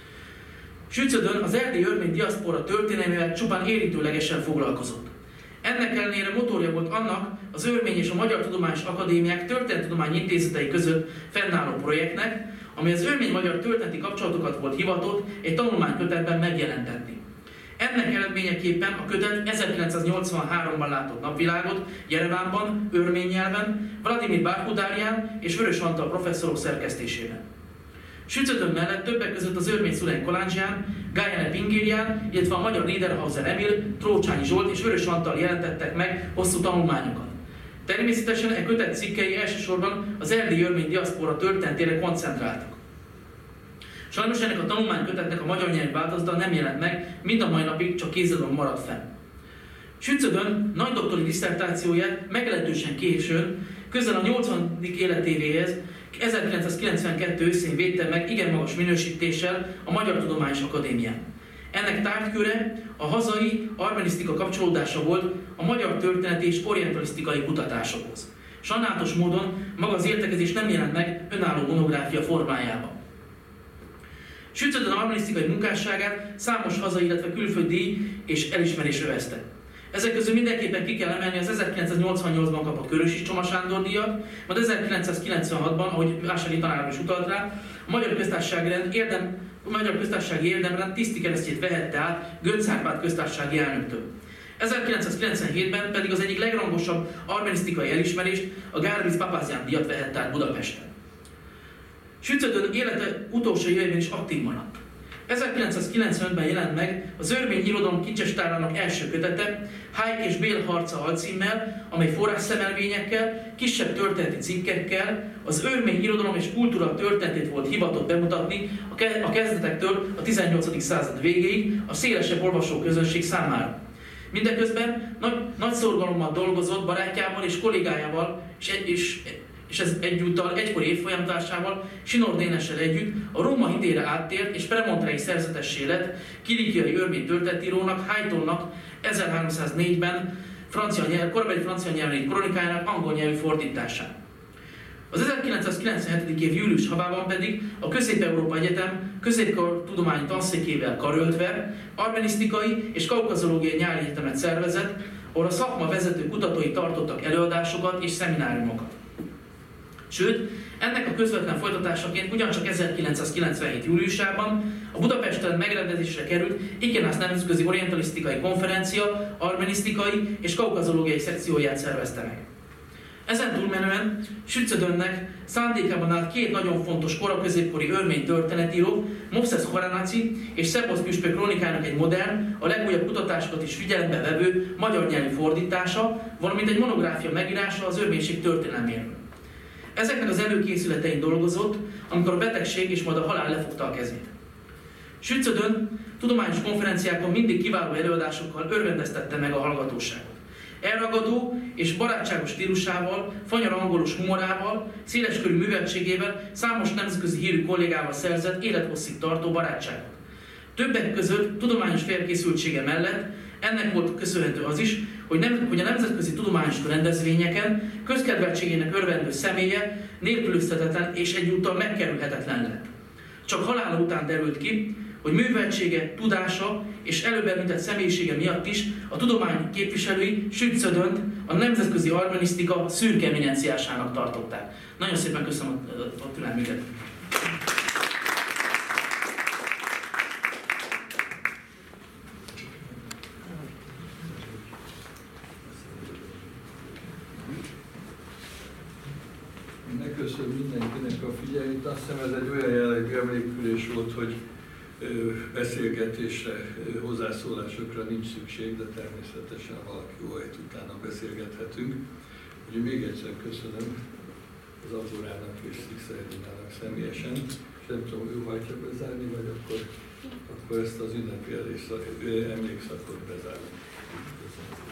Schützöden az erdélyi örmény diaszpora történelmével csupán érintőlegesen foglalkozott. Ennek ellenére motorja volt annak az Örmény és a Magyar Tudományos Akadémiák Történettudományi Intézetei között fennálló projektnek, ami az örmény-magyar történeti kapcsolatokat volt hivatott egy tanulmánykötetben megjelentetni. Ennek eredményeképpen a kötet 1983-ban látott napvilágot Jerevánban, örmény nyelven, Vladimir Bárkudárján és Vörös Antal professzorok szerkesztésében. Schützöden mellett többek között az örmény Szulej Kolándzsián, Gájane Pingirján, illetve a magyar Niederhauser Emil, Trócsányi Zsolt és Vörös Antal jelentettek meg hosszú tanulmányokat. Természetesen e kötet cikkei elsősorban az erdélyi örmény diaszpora történetére koncentráltak. Sajnos ennek a tanulmánykötetnek a magyar nyelvű változata nem jelent meg, mind a mai napig csak kézilabban maradt fenn. Sützödön nagy doktori disszertációját meglehetősen későn, közel a 80. életévéhez, 1992 őszén védte meg igen magas minősítéssel a Magyar Tudományos Akadémián. Ennek tárgyköre a hazai armenisztika kapcsolódása volt a magyar történeti és orientalisztikai kutatásokhoz. Sajnálatos módon maga az értekezés nem jelent meg önálló monográfia formájában. Sützödön armenisztikai munkásságát számos hazai, illetve külföldi díj és elismerés övezte. Ezek közül mindenképpen ki kell emelni az 1988-ban kapott Körösi Csoma Sándor díjat, majd 1996-ban, ahogy Vásári tanár is utalt rá, a Magyar Köztársasági Érdemrend tiszti keresztjét vehette át Göncz Árpád köztársasági elnöktől. 1997-ben pedig az egyik legrangosabb armenisztikai elismerést, a Gárviz Papazian díjat vehette át Budapesten. Sützödön élete utolsó éveiben is aktív maradt. 1995-ben jelent meg az örmény irodalom kincsestárának első kötete, Hájk és Bél harca alcímmel, amely forrásszemelvényekkel, kisebb történeti cikkekkel az örmény irodalom és kultúra történetét volt hivatott bemutatni a kezdetektől a 18. század végéig a szélesebb olvasóközönség számára. Mindeközben nagy szorgalommal dolgozott barátjával és kollégájával, és ez egyúttal egykori évfolyamtársával, Sinor Dénessel együtt a Róma hitére áttért és premontrei szerzetessé lett kilikiai örmény történetírónak, Haytonnak 1304-ben korabeli francia nyelvű kronikájának angol nyelvű fordításán. Az 1997. év július havában pedig a Közép-Európa Egyetem középkortudományi tanszékével karöltve armenisztikai és kaukazológiai nyári egyetemet szervezett, ahol a szakma vezető kutatói tartottak előadásokat és szemináriumokat. Sőt, ennek a közvetlen folytatásaként ugyancsak 1997. júliusában a Budapesten megrendezésre került Ikenász nemzetközi orientalisztikai konferencia armenisztikai és kaukazológiai szekcióját szervezte meg. Ezen túlmenően Sützödönnek szándékában állt két nagyon fontos koraközépkori örmény történetíró, Mopses Horanaci és Szeposz püspök krónikának egy modern, a legújabb kutatásokat is figyelembe vevő magyar nyelvű fordítása, valamint egy monográfia megírása az örménység történelméről. Ezeknek az előkészületein dolgozott, amikor a betegség és majd a halál lefogta a kezét. Sützödön tudományos konferenciákon mindig kiváló előadásokkal örvendeztette meg a hallgatóságot. Elragadó és barátságos stílusával, fanyar angolos humorával, széleskörű műveltségével számos nemzetközi hírű kollégával szerzett élethosszig tartó barátságot. Többek között tudományos felkészültsége mellett ennek volt köszönhető az is, hogy a nemzetközi tudományos rendezvényeken közkedveltségének örvendő személye nélkülözhetetlen és egyúttal megkerülhetetlen lett. Csak halála után derült ki, hogy műveltsége, tudása és előbb említett személyisége miatt is a tudomány képviselői Sützödönt a nemzetközi armenisztika szürke eminenciásának tartották. Nagyon szépen köszönöm a türelmüket. Megköszönöm mindenkinek a figyelmét. Azt hiszem, ez egy olyan jellegű emlékülés volt, hogy beszélgetésre, hozzászólásokra nincs szükség, de természetesen ha valaki óhajt, utána beszélgethetünk. Úgyhogy még egyszer köszönöm az Azorának és Szikszai-Edinának személyesen, és nem tudom, ő hajtja bezárni, vagy akkor ezt az ünnepi emlékszakot bezárni. Köszönöm.